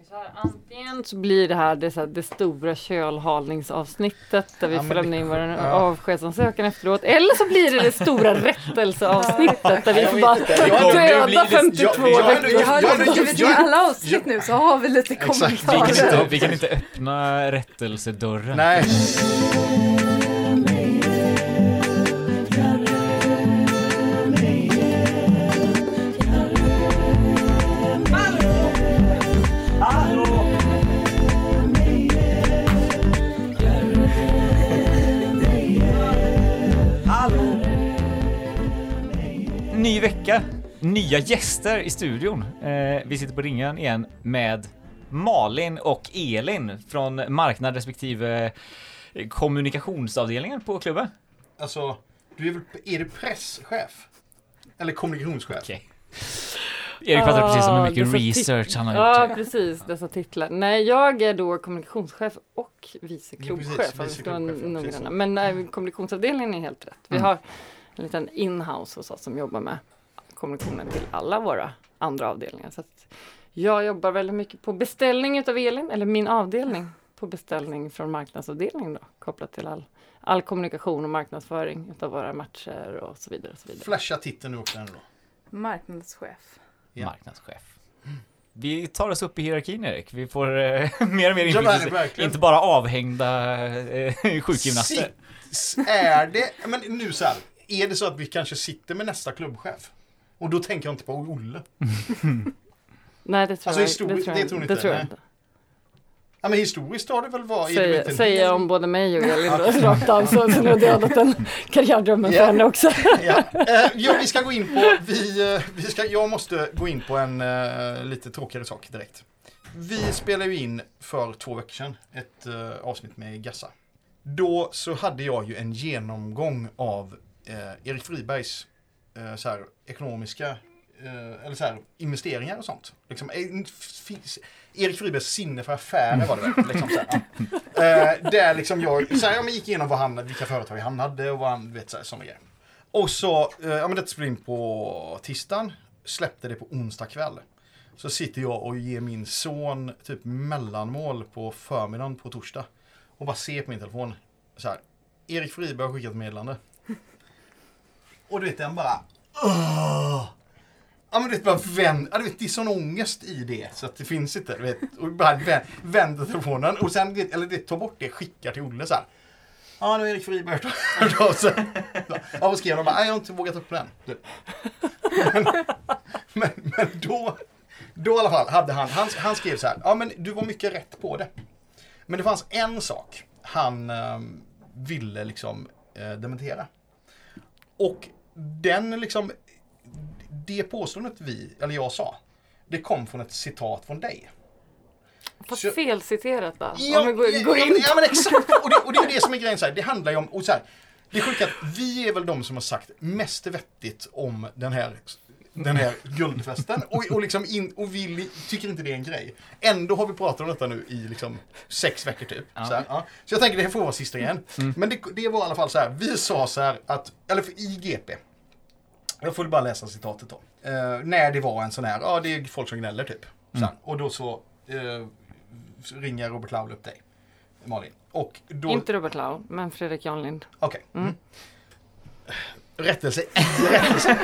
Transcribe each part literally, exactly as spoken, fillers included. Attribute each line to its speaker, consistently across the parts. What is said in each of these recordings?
Speaker 1: Så här, antingen så blir det här det, så här, det stora kölhalningsavsnittet där vi ja, får lämna in vår ja. avskedsansökan efteråt. Eller så blir det det stora rättelseavsnittet där vi får bara döda femtiotvå
Speaker 2: veckor. I alla avsnitt nu så har vi lite kommentarer.
Speaker 3: Vi kan inte, vi kan inte öppna rättelsedörren.
Speaker 4: Nej.
Speaker 3: Ny vecka, nya gäster i studion. Eh, vi sitter på ringen igen med Malin och Elin från marknad respektive kommunikationsavdelningen på klubben.
Speaker 4: Alltså, du är väl är du presschef? Eller kommunikationschef?
Speaker 3: Okay. Erik pratade ah, precis om hur mycket research tit- han har gjort.
Speaker 1: Ja, precis, dessa titlar. Nej, jag är då kommunikationschef och vice klubbchef. Ja, vice klubbchef ja, men nej, kommunikationsavdelningen är helt rätt. Vi mm. har en liten in-house hos oss som jobbar med kommunikationen till alla våra andra avdelningar. Så att jag jobbar väldigt mycket på beställning utav Elin, eller min avdelning på beställning från marknadsavdelningen då, kopplat till all, all kommunikation och marknadsföring utav våra matcher och så vidare. Och så vidare.
Speaker 4: Flasha titeln nu också då.
Speaker 2: Marknadschef.
Speaker 3: Ja. Marknadschef. Vi tar oss upp i hierarkin, Erik. Vi får eh, mer och mer inflytelse. Ja, inte bara avhängda eh, sjukgymnaster.
Speaker 4: S- är det, men nu så här, är det så att vi kanske sitter med nästa klubbchef? Och då tänker jag inte på Olle.
Speaker 1: Nej, det tror
Speaker 4: alltså,
Speaker 1: jag,
Speaker 4: histori-
Speaker 1: det tror
Speaker 4: det
Speaker 1: jag,
Speaker 4: tror
Speaker 1: det tror jag inte.
Speaker 4: Ja, men historiskt har det väl varit...
Speaker 1: Säger, säger jag om både mig och Elin rakt av, så nu har dödat en karriärdrömmen för henne också.
Speaker 4: ja. Eh, ja, vi ska gå in på... Vi, vi ska, jag måste gå in på en uh, lite tråkigare sak direkt. Vi spelade ju in för två veckor sedan ett uh, avsnitt med Gassa. Då så hade jag ju en genomgång av uh, Erik Fribergs uh, så här, ekonomiska uh, eller så här, investeringar och sånt. Liksom, uh, f- Erik Fribergs sinne för affärer var det väl. Liksom, så här, ja. uh, där liksom jag, så här, jag gick igenom vad han, vilka företag han hade och vad han, vet, så här, såna grejer. Och så, uh, ja men det spelade in på tisdagen, släppte det på onsdag kväll. Så sitter jag och ger min son typ mellanmål på förmiddagen på torsdag. Och bara ser på min telefon så här. Erik Friberg har skickat ett meddelande. Och du vet, den bara... Åh! Ja, men du vet, bara vänd, ja, du vet, det är sån ångest i det. Så att det finns inte, du vet. Och bara vänd, vänder telefonen. Och sen, eller det, tar bort det, skickar till Olle så här. Ja, nu är Erik Friberg. Ja, så, ja, vad skrev de? Bara, jag har inte vågat upp den. Men, men, men då... Då i alla fall hade han, han, han skrev så här, ja men du var mycket rätt på det. Men det fanns en sak han eh, ville liksom eh, dementera. Och den liksom, det påståendet vi, eller jag sa, det kom från ett citat från dig.
Speaker 1: Fast så, felciterat då?
Speaker 4: Ja,
Speaker 1: Om vi går, går in.
Speaker 4: Ja men exakt, och det, och det är det som är grejen så här, det handlar ju om, och så här, det är sjukt att vi är väl de som har sagt mest vettigt om den här den här guldfesten och, och, liksom in, och vi tycker inte det är en grej. Ändå har vi pratat om detta nu i liksom sex veckor typ. Ja. Så, här, ja. Så jag tänker det här får vara sista igen. Mm. Men det, det var i alla fall så här. Vi sa så här att, eller för i G P. Jag får bara läsa citatet då. Uh, när det var en sån här, ja det är folk som gnäller typ. Så här, mm. Och då så uh, ringer Robert Laul upp dig, Malin. Och då,
Speaker 1: inte Robert Laul, men Fredrik Janlind.
Speaker 4: Okej. Okay. Mm. Rättelse i rättelse.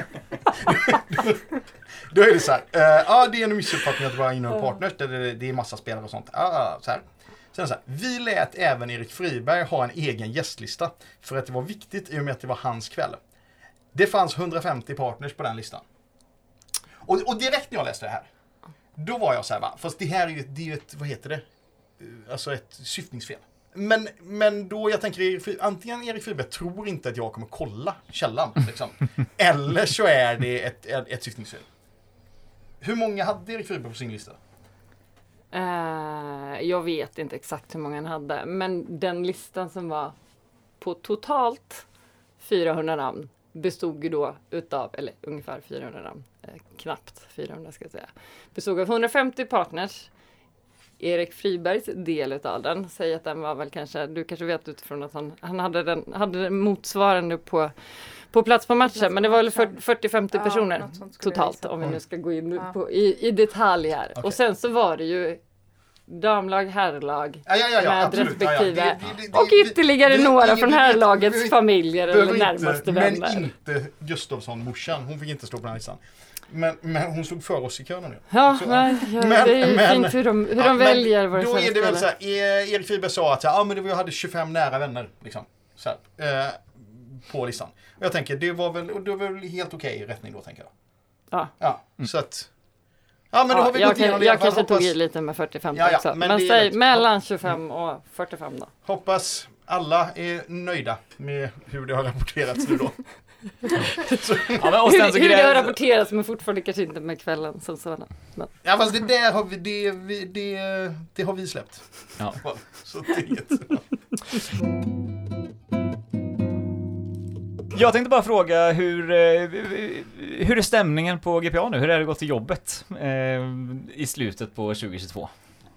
Speaker 4: då, då är det så här. Uh, ja, det är en missuppfattning att vara inom partners. Det, det är massa spelare och sånt. Uh, så här. Sen så här. Vi lät även Erik Friberg ha en egen gästlista. För att det var viktigt i och med att det var hans kväll. Det fanns hundrafemtio partners på den listan. Och, och direkt när jag läste det här. Då var jag så här, va? Fast det här är ju ett, det är ett vad heter det? Uh, alltså ett syftningsfel. Men, men då jag tänker Erik Friberg, antingen Erik Friberg tror inte att jag kommer kolla källan liksom. Eller så är det ett, ett, ett syftningsfel. Hur många hade Erik Friberg på sin lista?
Speaker 1: Uh, jag vet inte exakt hur många han hade. Men den listan som var på totalt fyrahundra namn bestod ju då utav, eller ungefär fyrahundra namn, eh, knappt fyrahundra ska jag säga. Bestod av hundrafemtio partners. Erik Fribergs del utav den, säger att den var väl kanske, du kanske vet utifrån att han, han hade den hade den motsvarande på, på plats på matchen. Men det var väl fyrtio till femtio
Speaker 2: Ja,
Speaker 1: personer
Speaker 2: något sånt skulle jag
Speaker 1: totalt.
Speaker 2: gissa.
Speaker 1: Om vi nu ska gå in
Speaker 2: Ja.
Speaker 1: på, i, i detalj här.
Speaker 4: Okej.
Speaker 1: Och sen så var det ju damlag, herrlag
Speaker 4: Ja, ja, ja, ja,
Speaker 1: med
Speaker 4: absolut.
Speaker 1: respektive.
Speaker 4: Ja, ja. Det- det- det-
Speaker 1: Och
Speaker 4: vi-
Speaker 1: ytterligare
Speaker 4: vi-
Speaker 1: några
Speaker 4: vi-
Speaker 1: från
Speaker 4: vi-
Speaker 1: herrlagets
Speaker 4: vi-
Speaker 1: familjer
Speaker 4: behöver
Speaker 1: eller
Speaker 4: inte-
Speaker 1: närmaste
Speaker 4: Men
Speaker 1: vänner.
Speaker 4: inte Gustafsson-morsan. Hon fick inte stå på den här listan. Men, men hon stod för oss i kön nu.
Speaker 1: Ja,
Speaker 4: Så,
Speaker 1: men, ja,
Speaker 4: men-
Speaker 1: det är ju
Speaker 4: men-
Speaker 1: fint hur de, hur
Speaker 4: Ja,
Speaker 1: de
Speaker 4: men
Speaker 1: väljer våra
Speaker 4: Då är det väl så
Speaker 1: spelare.
Speaker 4: här, eh, Erik Wiberg sa att ja, men det var, jag hade tjugofem nära vänner liksom, så här, eh, på listan. Och jag tänker, det var väl, och det var väl helt okej rättning då, tänker jag.
Speaker 1: Ja.
Speaker 4: Ja, så att... Ja, men då har vi
Speaker 1: jag
Speaker 4: gått igenom
Speaker 1: kan,
Speaker 4: det.
Speaker 1: jag
Speaker 4: Jag
Speaker 1: kanske
Speaker 4: hoppas,
Speaker 1: tog i lite med fyrtio till femtio
Speaker 4: Ja, ja,
Speaker 1: också.
Speaker 4: men
Speaker 1: Men,
Speaker 4: det är
Speaker 1: säg
Speaker 4: rätt.
Speaker 1: mellan tjugofem och fyrtiofem då.
Speaker 4: hoppas alla är nöjda med hur det har rapporterats nu då. så,
Speaker 3: Ja, men och sen så
Speaker 1: Hur, hur det har
Speaker 3: grej-
Speaker 1: rapporterats, men fortfarande kanske inte med kvällen som sådan. Men.
Speaker 4: ja, fast det där har vi, det, vi, det, det har vi släppt.
Speaker 3: Ja.
Speaker 4: Så det är jättebra.
Speaker 3: Jag tänkte bara fråga hur, eh, hur är stämningen på G P A nu? Hur är det gått till jobbet eh, i slutet på tjugohundratjugotvå?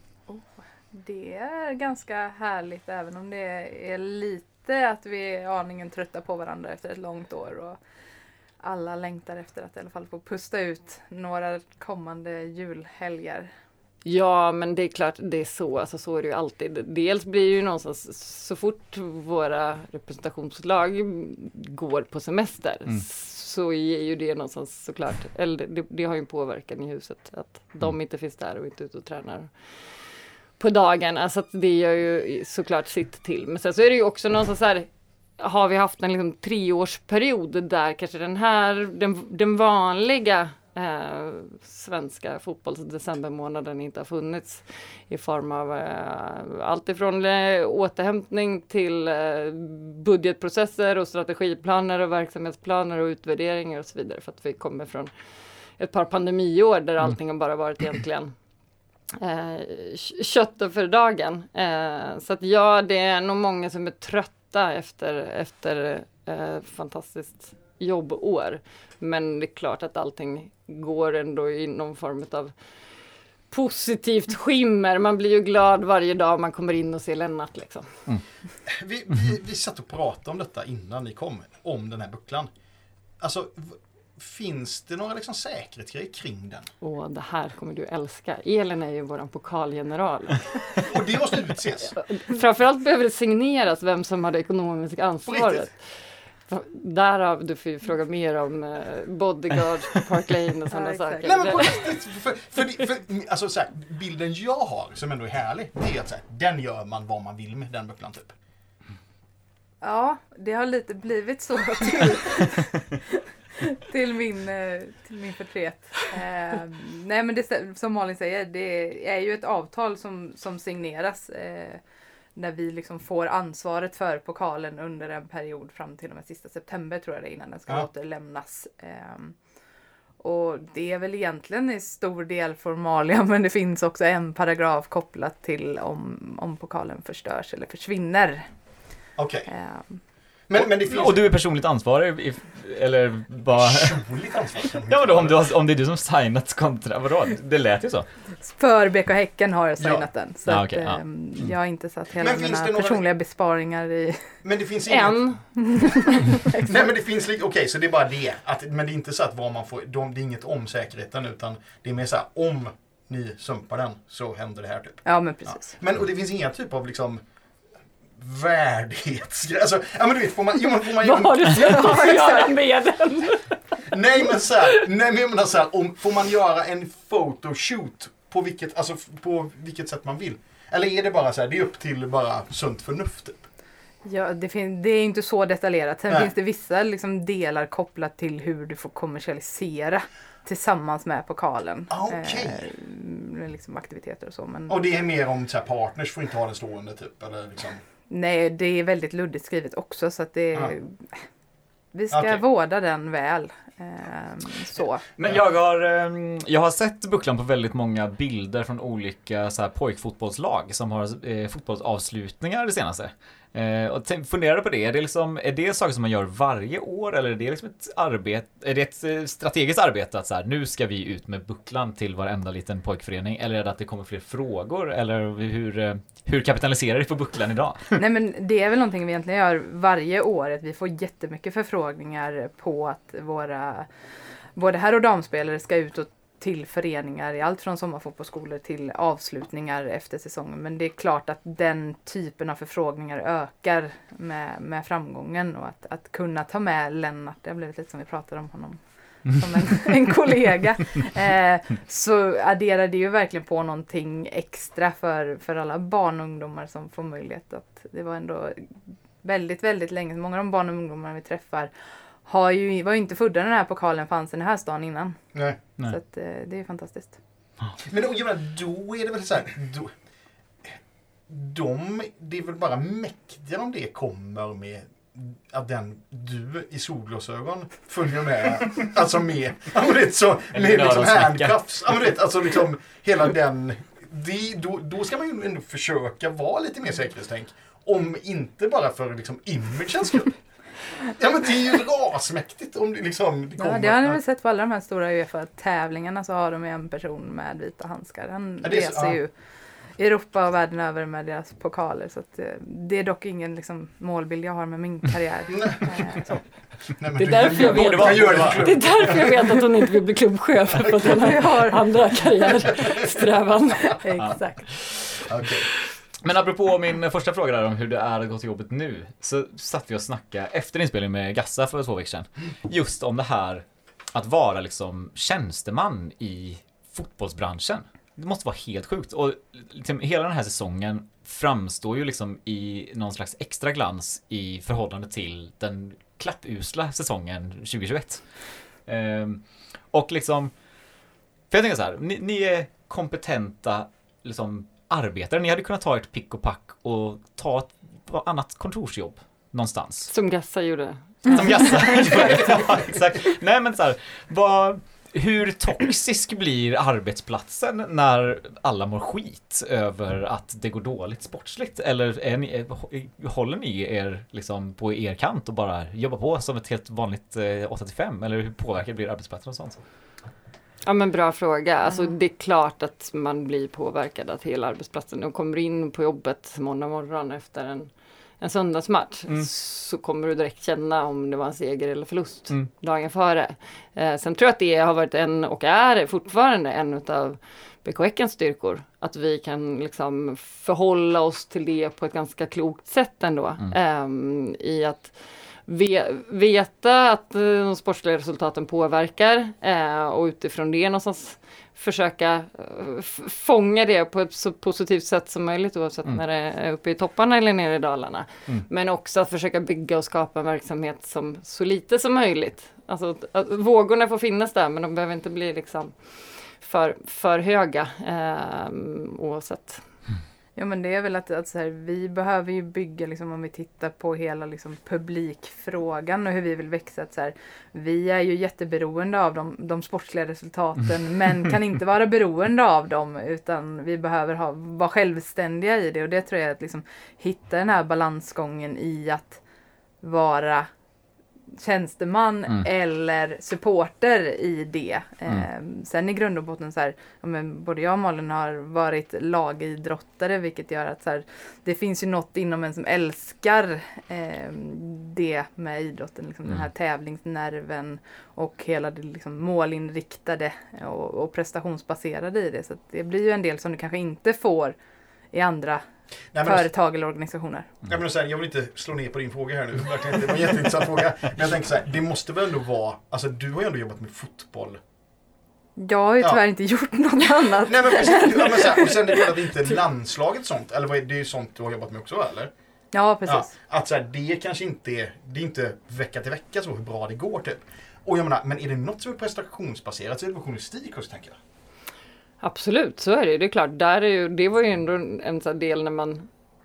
Speaker 2: Det är ganska härligt, även om det är lite att vi är aningen trötta på varandra efter ett långt år. Och alla längtar efter att i alla fall få pusta ut några kommande julhelger.
Speaker 1: Ja, men det är klart, det är så. Alltså, så är det ju alltid. Dels blir ju någonstans, så fort våra representationslag går på semester,
Speaker 3: Mm.
Speaker 1: så är ju det någonstans såklart, eller det, det har ju en påverkan i huset, att de
Speaker 3: Mm.
Speaker 1: inte finns där och inte ute och tränar på dagen. Alltså att det gör ju såklart sitt till. Men sen så är det ju också någonstans så här, har vi haft en liksom treårsperiod där kanske den här, den, den vanliga eh, svenska fotbolls-decembermånaden inte har funnits i form av eh, allt ifrån eh, återhämtning till eh, budgetprocesser och strategiplaner och verksamhetsplaner och utvärderingar och så vidare, för att vi kommer från ett par pandemiår där allting har bara varit egentligen eh, köttet för dagen. Eh, så att ja, det är nog många som är trötta efter, efter eh, fantastiskt jobbår. Men det är klart att allting går ändå i någon form av positivt skimmer. Man blir ju glad varje dag man kommer in och ser Lennart liksom.
Speaker 3: Mm.
Speaker 4: Vi, vi, vi satt och pratade om detta innan ni kom, om den här bucklan. Alltså, v- finns det några liksom säkerhetsgrejer kring den?
Speaker 1: Och det här kommer du älska. Elin är ju våran pokalgeneral.
Speaker 4: Och det måste utses.
Speaker 1: Framförallt behöver det signeras vem som har det ekonomiska ansvaret. Därav, du får ju fråga mer om eh, bodyguards på Park Lane och sådana
Speaker 2: Ja, exakt.
Speaker 1: saker.
Speaker 4: Nej, men på riktigt, för, för, för, alltså, så här, bilden jag har, som ändå är härlig, det är att så här, den gör man vad man vill med, den bucklan typ.
Speaker 2: Ja, det har lite blivit så till, till, min, eh, till min förtret. Eh, nej, men det, som Malin säger, det är ju ett avtal som, som signeras eh, när vi liksom får ansvaret för pokalen under en period fram till och med sista september, tror jag det är, innan den ska
Speaker 4: Ja.
Speaker 2: återlämnas. Eh, och det är väl egentligen i stor del formalia, men det finns också en paragraf kopplat till om, om pokalen förstörs eller försvinner.
Speaker 4: Okej.
Speaker 2: Eh,
Speaker 4: Men, men det finns
Speaker 3: Och du är personligt ansvarig i, eller bara...
Speaker 4: personligt ansvar.
Speaker 3: Ja, men då, om, du har, om det är du som signat kontra, vadå? Det lät ju så.
Speaker 2: För B K Häcken har jag signat
Speaker 4: Ja.
Speaker 2: den. Så
Speaker 3: Ah,
Speaker 2: att,
Speaker 3: okej, ja.
Speaker 2: ehm, jag har inte satt hela
Speaker 4: Men finns
Speaker 2: mina
Speaker 4: det några-
Speaker 2: personliga besparingar i...
Speaker 4: Men det finns inget...
Speaker 1: En.
Speaker 4: Nej, men det finns lite... Okej, så det är bara det. Att, men det är inte så att vad man får... De, det är inget om säkerheten, utan det är mer så här, om ni sumpar den så händer det här typ.
Speaker 2: Ja, men
Speaker 4: Ja.
Speaker 2: precis.
Speaker 4: Men och det finns inga typ av liksom värdighetsgrejer. Alltså, ja men du vet, får man... Jo, men får man
Speaker 1: Vad har du för göra med den?
Speaker 4: Nej, men så här, nej, men jag menar så här, om, får man göra en photoshoot på vilket, alltså, på vilket sätt man vill? Eller är det bara så här, det är upp till bara sunt förnuft typ?
Speaker 2: Ja, det, fin- det är inte så detaljerat. Sen
Speaker 4: Nej.
Speaker 2: finns det vissa liksom, delar kopplat till hur du får kommersialisera tillsammans med pokalen.
Speaker 4: Ah, okej.
Speaker 2: Eh, liksom aktiviteter och så. Men
Speaker 4: Och det är mer om så här, partners får inte ha den stående typ, eller liksom...
Speaker 2: nej, det är väldigt luddigt skrivet också. Så att det
Speaker 4: Ah.
Speaker 2: vi ska
Speaker 4: Okej.
Speaker 2: vårda den väl. Eh, så.
Speaker 3: Men jag har, ehm, jag har sett bucklan på väldigt många bilder från olika så här, pojkfotbollslag som har eh, fotbollsavslutningar det senaste. Eh, och t- funderar på det, är det liksom, är det saker som man gör varje år eller är det liksom ett arbete, är det ett eh, strategiskt arbete att så här, nu ska vi ut med bucklan till varenda liten pojkförening, eller är det att det kommer fler frågor, eller hur, eh, hur kapitaliserar det på bucklan idag?
Speaker 2: Nej, men det är väl någonting vi egentligen gör varje år, att vi får jättemycket förfrågningar på att våra både herr- och damspelare ska ut och till föreningar i allt från sommarfotbollsskolor till avslutningar efter säsongen. Men det är klart att den typen av förfrågningar ökar med, med framgången, och att, att kunna ta med Lennart, det har blivit lite som vi pratade om honom som en, en kollega, eh, så adderar det ju verkligen på någonting extra för, för alla barn och ungdomar som får möjlighet att, det var ändå väldigt, väldigt länge, många av de barn och ungdomar vi träffar har ju, var ju inte födda när den här pokalen fanns i den här stan innan.
Speaker 4: Nej.
Speaker 2: Så att, eh, det är fantastiskt.
Speaker 4: Men då, jag menar, då är det väl så här, då, de, det är väl bara mäktigare om det kommer med att den du i solglasögon följer med, alltså med, jag vet, så, med liksom handcuffs, jag vet, alltså liksom hela den, det, då, då ska man ju ändå försöka vara lite mer säkerhetstänk, om inte bara för liksom imagens skull. Ja, men det är ju rasmäktigt om det liksom det kommer.
Speaker 2: Ja, det har ni väl sett på alla de här stora UEFA-tävlingarna, så har de en person med vita handskar. Han
Speaker 4: ja, reser
Speaker 2: så, ja. ju Europa och världen över med deras pokaler. Så att, det är dock ingen liksom, målbild jag har med min karriär. eh, så.
Speaker 1: Nej, det, är därför jag vet, det. det är därför jag vet att hon inte vill bli klubbchef, för att hon har andra karriärsträvan.
Speaker 2: Exakt.
Speaker 4: Okay.
Speaker 3: Men apropå min första fråga där om hur det är att gå till jobbet nu, så satt vi och snackade efter inspelningen med Gassa för två veckor sedan, just om det här att vara liksom tjänsteman i fotbollsbranschen. Det måste vara helt sjukt. Och liksom, hela den här säsongen framstår ju liksom i någon slags extra glans i förhållande till den klappusla säsongen tjugohundratjugoett. Ehm, och liksom, för jag tänker så här, ni, ni är kompetenta liksom arbetare. Ni hade kunnat ta ert pick och pack och ta ett annat kontorsjobb någonstans.
Speaker 1: Som Gassa gjorde.
Speaker 3: Som Gassa gjorde. Ja, exakt. Nej, men så här, vad, hur toxisk blir arbetsplatsen när alla mår skit över att det går dåligt sportsligt? Eller är ni, håller ni er liksom på er kant och bara jobbar på som ett helt vanligt eh, åtta till fem? Eller hur påverkar blir arbetsplatsen och sånt?
Speaker 1: Ja, men bra fråga. Alltså, det är klart att man blir påverkad av hela arbetsplatsen. Och kommer in på jobbet måndag morgon efter en, en söndagsmatch, mm. så kommer du direkt känna om det var en seger eller förlust mm. dagen före. Eh, sen tror jag att det har varit en, och är fortfarande en av B K Häckens styrkor. Att vi kan liksom förhålla oss till det på ett ganska klokt sätt ändå. Mm. Eh, I att veta att de sportsliga resultaten påverkar eh, och utifrån det någonstans försöka f- fånga det på ett så positivt sätt som möjligt, oavsett mm. när det är uppe i topparna eller nere i dalarna. Mm. Men också att försöka bygga och skapa en verksamhet som så lite som möjligt. Alltså att, att vågorna får finnas där, men de behöver inte bli liksom för, för höga eh, oavsett.
Speaker 2: Ja, men det är väl att, att så här, vi behöver ju bygga, liksom, om vi tittar på hela liksom, publikfrågan och hur vi vill växa. Att, så här, vi är ju jätteberoende av de, de sportsliga resultaten, men kan inte vara beroende av dem, utan vi behöver ha, vara självständiga i det. Och det tror jag är att liksom, hitta den här balansgången i att vara tjänsteman mm. eller supporter i det. Mm. Eh, sen i grund och botten så här, ja, men både jag och Malin har varit lagidrottare, vilket gör att så här, det finns ju något inom en som älskar eh, det med idrotten, liksom mm. den här tävlingsnerven och hela det liksom målinriktade och, och prestationsbaserade i det. Så att det blir ju en del som du kanske inte får i andra Nej, företag alltså, eller organisationer.
Speaker 4: Nej, men så här, jag vill inte slå ner på din fråga här nu. Verkligen, det var en jätteintressant fråga. Men jag tänker så här, det måste väl ändå vara, alltså du har ju ändå jobbat med fotboll.
Speaker 2: Jag har ju tyvärr ja. inte gjort något annat.
Speaker 4: Nej, men precis. Ja, men så här, och sen är det klart att det inte är landslaget sånt, eller vad är det ju sånt du har jobbat med också, eller?
Speaker 2: Ja, precis.
Speaker 4: Ja, att så här, det kanske inte är, det är inte vecka till vecka så hur bra det går typ. Och jag menar, men är det något som är prestationsbaserat så är det på journalistik också, tänker jag.
Speaker 1: Absolut, så är det. Det är klart, där är ju, det var ju ändå en, en sån del när man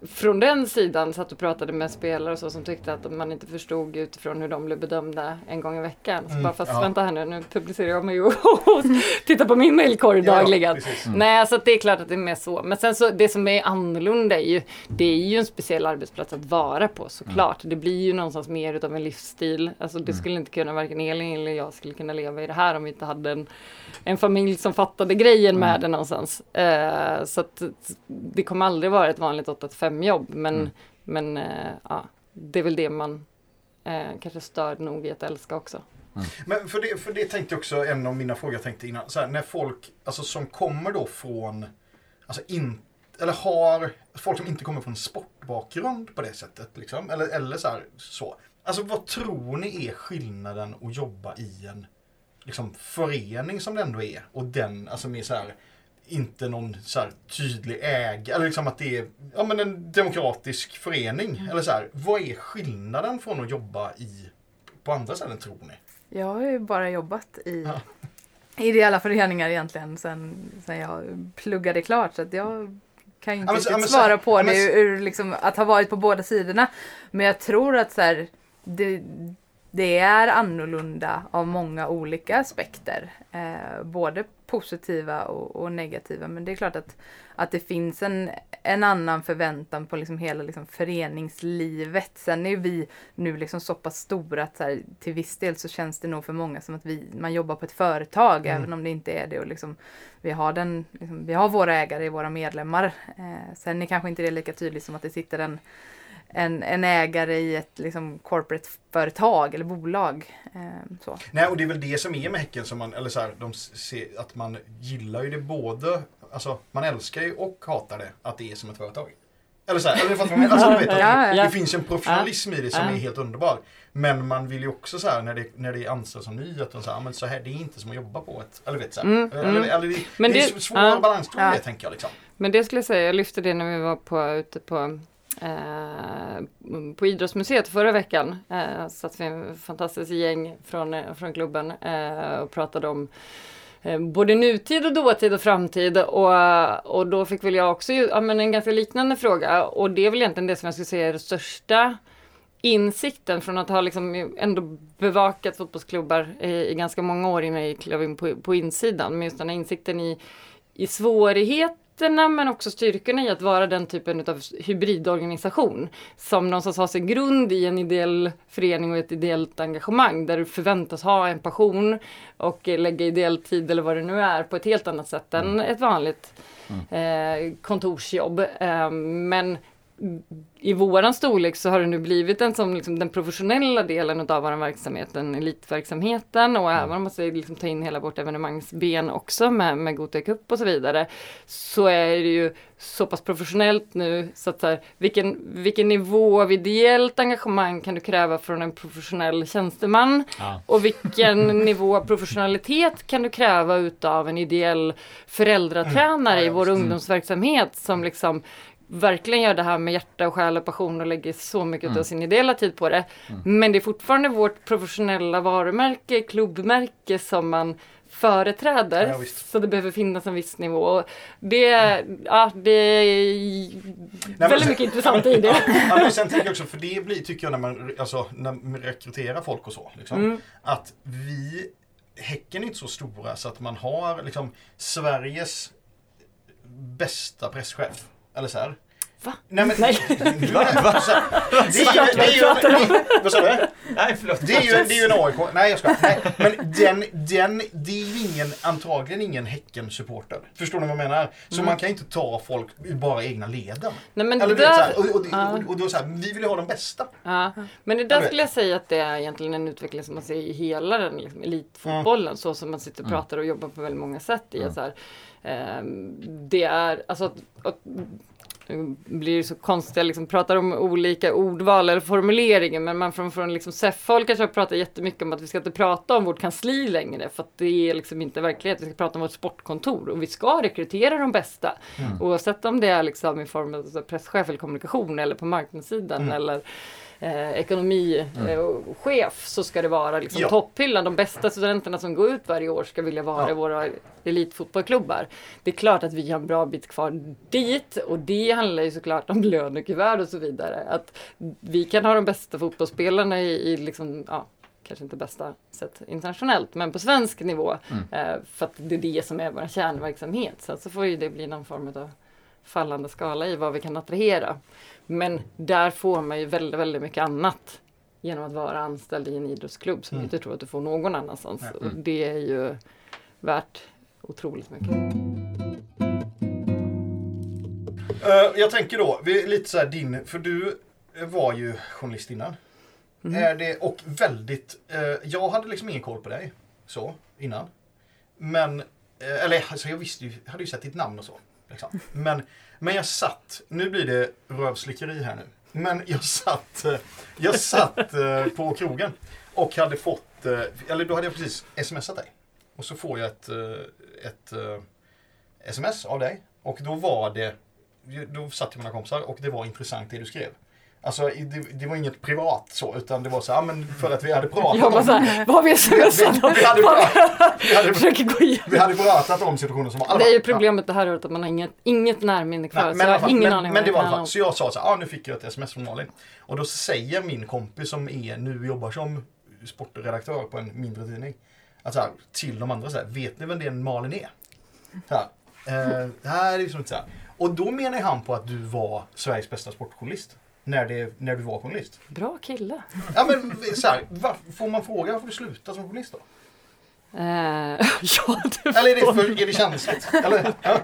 Speaker 1: från den sidan satt och pratade med spelare och så som tyckte att man inte förstod utifrån hur de blev bedömda en gång i veckan. Så
Speaker 4: Mm,
Speaker 1: bara fast
Speaker 4: ja.
Speaker 1: vänta här nu, nu publicerar jag mig och tittar på min mailkorg
Speaker 4: Ja,
Speaker 1: dagligen.
Speaker 4: precis.
Speaker 3: Mm.
Speaker 1: Nej, så att det är klart att det är mer så. Men sen så, det som är annorlunda är ju, det är ju en speciell arbetsplats att vara på såklart. Det blir ju någonstans mer utav en livsstil. Alltså det skulle inte kunna, varken Elin eller jag skulle kunna leva i det här om vi inte hade en, en familj som fattade grejen med
Speaker 3: Mm.
Speaker 1: det någonstans. Eh, så att det kommer aldrig vara ett vanligt åtta till fem jobb. Men,
Speaker 3: Mm.
Speaker 1: men eh, ja, det är väl det man eh, kanske stör nog i att älska också.
Speaker 4: Men för det, för det tänkte jag också, en av mina frågor jag tänkte innan. Så här, när folk alltså, som kommer då från, alltså in, eller har, folk som inte kommer från sportbakgrund på det sättet. Liksom, eller, eller så här, så. Alltså vad tror ni är skillnaden att jobba i en liksom, förening som det ändå är? Och den, alltså med så här, inte någon så här tydlig ägare, eller liksom att det är ja, men en demokratisk förening. Mm. Eller så här, vad är skillnaden från att jobba i, på andra ställen tror ni?
Speaker 2: Jag har ju bara jobbat i
Speaker 4: Ja.
Speaker 2: ideella föreningar egentligen sen, sen jag pluggade klart. Så att jag kan ju inte
Speaker 4: Ja, men-
Speaker 2: riktigt
Speaker 4: ja, men så-
Speaker 2: svara på
Speaker 4: ja, men
Speaker 2: det
Speaker 4: så-
Speaker 2: ur liksom, att ha varit på båda sidorna. Men jag tror att så här, det, det är annorlunda av många olika aspekter. Eh, både positiva och, och negativa. Men det är klart att, att det finns en, en annan förväntan på liksom hela liksom föreningslivet. Sen är ju vi nu liksom så pass stora att så här, till viss del så känns det nog för många som att vi, man jobbar på ett företag,
Speaker 4: Mm.
Speaker 2: även om det inte är det. Och liksom, vi, har den, liksom, vi har våra ägare, våra medlemmar. Eh, sen är kanske inte det lika tydligt som att det sitter en En, en ägare i ett liksom, corporate-företag eller bolag. Eh, så.
Speaker 4: Nej, och det är väl det som är med Häcken, som man, eller så här, de ser, att man gillar ju det både, alltså man älskar ju och hatar det, att det är som ett företag. Eller så här, eller fattar man, alltså, du vet, att
Speaker 2: Ja,
Speaker 4: det,
Speaker 1: ja.
Speaker 4: det finns en professionalism i det som
Speaker 1: Ja.
Speaker 4: är helt underbar. Men man vill ju också så här, när det, när det är anställd som ny, att de säger, men så här, det är inte som att jobba på ett, eller vet så här.
Speaker 1: Mm,
Speaker 4: eller,
Speaker 1: mm.
Speaker 4: eller det,
Speaker 1: Men
Speaker 4: det är
Speaker 1: det-
Speaker 4: svåra
Speaker 1: ja.
Speaker 4: balansgång
Speaker 2: Ja.
Speaker 4: det, tänker jag liksom.
Speaker 1: Men det skulle jag säga, jag lyfte det när vi var på, ute på Eh, på Idrottsmuseet förra veckan. Eh, satt vi en fantastisk gäng från, eh, från klubben eh, och pratade om eh, både nutid och dåtid och framtid. Och, och då fick väl jag också ju, ja, men en ganska liknande fråga. Och det är väl egentligen det som jag skulle säga är det största insikten från att ha liksom ändå bevakat fotbollsklubbar i, i ganska många år innan jag klev in på, på insidan. Men just den här insikten i, i svårighet men också styrkorna i att vara den typen av hybridorganisation som någonstans har sin grund i en ideell förening och ett ideellt engagemang där du förväntas ha en passion och lägga ideell tid eller vad det nu är på ett helt annat sätt än mm. ett vanligt mm. eh, kontorsjobb. Eh, men i våran storlek så har det nu blivit en som liksom den professionella delen av vår verksamhet, den elitverksamheten och mm. även om man ska liksom ta in hela vårt evenemangsben också med, med Gothia Cup och så vidare, så är det ju så pass professionellt nu så att så här, vilken, vilken nivå av ideellt engagemang kan du kräva från en professionell tjänsteman
Speaker 3: Ja.
Speaker 1: och vilken nivå av professionalitet kan du kräva utav en ideell föräldratränare
Speaker 4: Mm.
Speaker 1: i vår
Speaker 3: Mm.
Speaker 1: ungdomsverksamhet som liksom verkligen gör det här med hjärta och själ och passion och lägger så mycket
Speaker 3: Mm.
Speaker 1: av sin ideella tid på det.
Speaker 3: Mm.
Speaker 1: Men det är fortfarande vårt professionella varumärke, klubbmärke som man företräder.
Speaker 4: Ja, visst.
Speaker 1: Så det behöver finnas en viss nivå. Och det, ja, det är
Speaker 4: men
Speaker 1: väldigt
Speaker 4: sen-
Speaker 1: mycket intressant i det.
Speaker 4: Ja, men sen tänker jag också, för det blir, tycker jag, när man, alltså, när man rekryterar folk och så, liksom,
Speaker 1: Mm.
Speaker 4: att vi, Häcken är inte så stora så att man har liksom Sveriges bästa presschef. Eller så här.
Speaker 1: Va?
Speaker 4: Nej, men,
Speaker 1: Nej.
Speaker 4: Va? Va? Så här, det är ju, det är ju, det, vad sa du?
Speaker 3: Nej, förlåt.
Speaker 4: Det är ju, det är ju en A I K. Nej, jag ska. Nej, men den, den, det är ju ingen, antagligen ingen Häcken-supporter. Förstår ni vad jag menar? Så
Speaker 1: Mm.
Speaker 4: man kan inte ta folk ur bara egna leden.
Speaker 1: Nej, men
Speaker 4: Eller,
Speaker 1: det
Speaker 4: du vet, så
Speaker 1: där,
Speaker 4: här, och, och,
Speaker 1: Ja.
Speaker 4: och, och då så här, vi vill ju ha de bästa.
Speaker 1: ja. Men det
Speaker 4: Jag
Speaker 1: där
Speaker 4: vet.
Speaker 1: skulle jag säga att det är egentligen en utveckling som man ser i hela den liksom, elitfotbollen. Så som man sitter och
Speaker 3: Mm.
Speaker 1: pratar och jobbar på väldigt många sätt i.
Speaker 3: Mm.
Speaker 1: Så här, ehm, det är, alltså att, att nu blir det så konstigt, jag liksom pratar om olika ordval eller formuleringar, men man från, från liksom S E F-folk kanske pratar jättemycket om att vi ska inte prata om vårt kansli längre, för att det är liksom inte verklighet. Vi ska prata om vårt sportkontor och vi ska rekrytera de bästa.
Speaker 3: Mm.
Speaker 1: Oavsett om det är liksom i form av presschef eller kommunikation eller på marknadssidan
Speaker 4: Mm.
Speaker 1: eller eh, ekonomichef mm. eh, så ska det vara liksom
Speaker 4: ja.
Speaker 1: topphyllan. De bästa studenterna som går ut varje år ska vilja vara ja. våra elitfotbollklubbar. Det är klart att vi har en bra bit kvar dit och det handlar ju såklart om lönekuvert och så vidare. Att vi kan ha de bästa fotbollsspelarna i, i liksom, ja, kanske inte bästa sätt internationellt, men på svensk nivå. Mm. Eh, för att det är det som är vår kärnverksamhet. Så, så får ju det bli någon form av fallande skala i vad vi kan attrahera. Men där får man ju väldigt, väldigt mycket annat genom att vara anställd i en idrottsklubb som mm. inte tror att du får någon annanstans. Mm. Och det är ju värt otroligt mycket.
Speaker 4: Uh, jag tänker då, vi är lite så här din, för du var ju journalist innan. Mm. Är det, och väldigt, uh, jag hade liksom ingen koll på dig så innan. Men, uh, eller alltså jag visste ju, jag hade ju sett ditt namn och så. Liksom. Men, men jag satt, nu blir det rövslickeri här nu. Men jag satt, uh, jag satt uh, på krogen och hade fått, uh, eller då hade jag precis smsat dig. Och så får jag ett, uh, ett uh, sms av dig. Och då var det, då satt jag med mina kompisar och det var intressant det du skrev. Alltså det, det var inget privat så, utan det var så, ja men för att vi hade pratat
Speaker 1: jag bara om... Såhär, vad har vi smsat om?
Speaker 4: Vi, vi, hade pratat, vi, hade,
Speaker 1: vi
Speaker 4: hade pratat om situationer som var...
Speaker 1: Det är ju problemet ja. det här året att man har inget, inget närminne kvar. Nej,
Speaker 4: men,
Speaker 1: så jag har ingen
Speaker 4: men,
Speaker 1: aning.
Speaker 4: Men det var i alla fall, så jag sa så här, ja nu fick jag ett sms från Malin. Och då säger min kompis som är nu jobbar som sportredaktör på en mindre tidning. Att så här, till de andra så här, vet ni vem det Malin är? Så här, eh, det här är liksom så här. Och då menar han på att du var Sveriges bästa sportjournalist. När, det, när du var journalist.
Speaker 1: Bra kille.
Speaker 4: Ja men så här, var, får man fråga varför du slutar som journalist då?
Speaker 1: Uh, ja, det
Speaker 4: Eller är det, för, är det känsligt? Eller? Ja.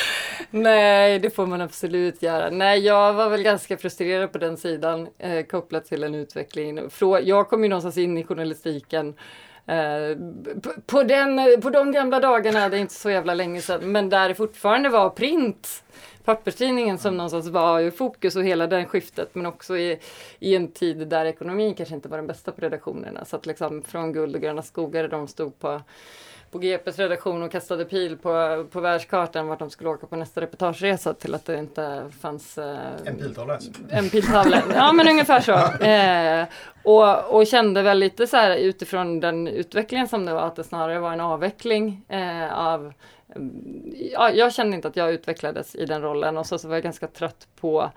Speaker 1: Nej, det får man absolut göra. Nej, jag var väl ganska frustrerad på den sidan eh, kopplat till en utveckling. Jag kom ju någonstans in i journalistiken Uh, på, på, den, på de gamla dagarna, det är inte så jävla länge sedan, men där det fortfarande var print, papperstidningen som någonstans var i fokus och hela den skiftet, men också i, i en tid där ekonomin kanske inte var den bästa på redaktionerna, så att liksom från Guld och gröna skogar de stod på på G P:s redaktion och kastade pil på, på världskartan vart de skulle åka på nästa reportageresa till att det inte fanns... Eh,
Speaker 4: en piltavla.
Speaker 1: En piltavla. Ja, men ungefär så. Eh, och, och kände väl lite så här utifrån den utvecklingen som det var, att det snarare var en avveckling eh, av... Ja, jag kände inte att jag utvecklades i den rollen och så, så var jag ganska trött på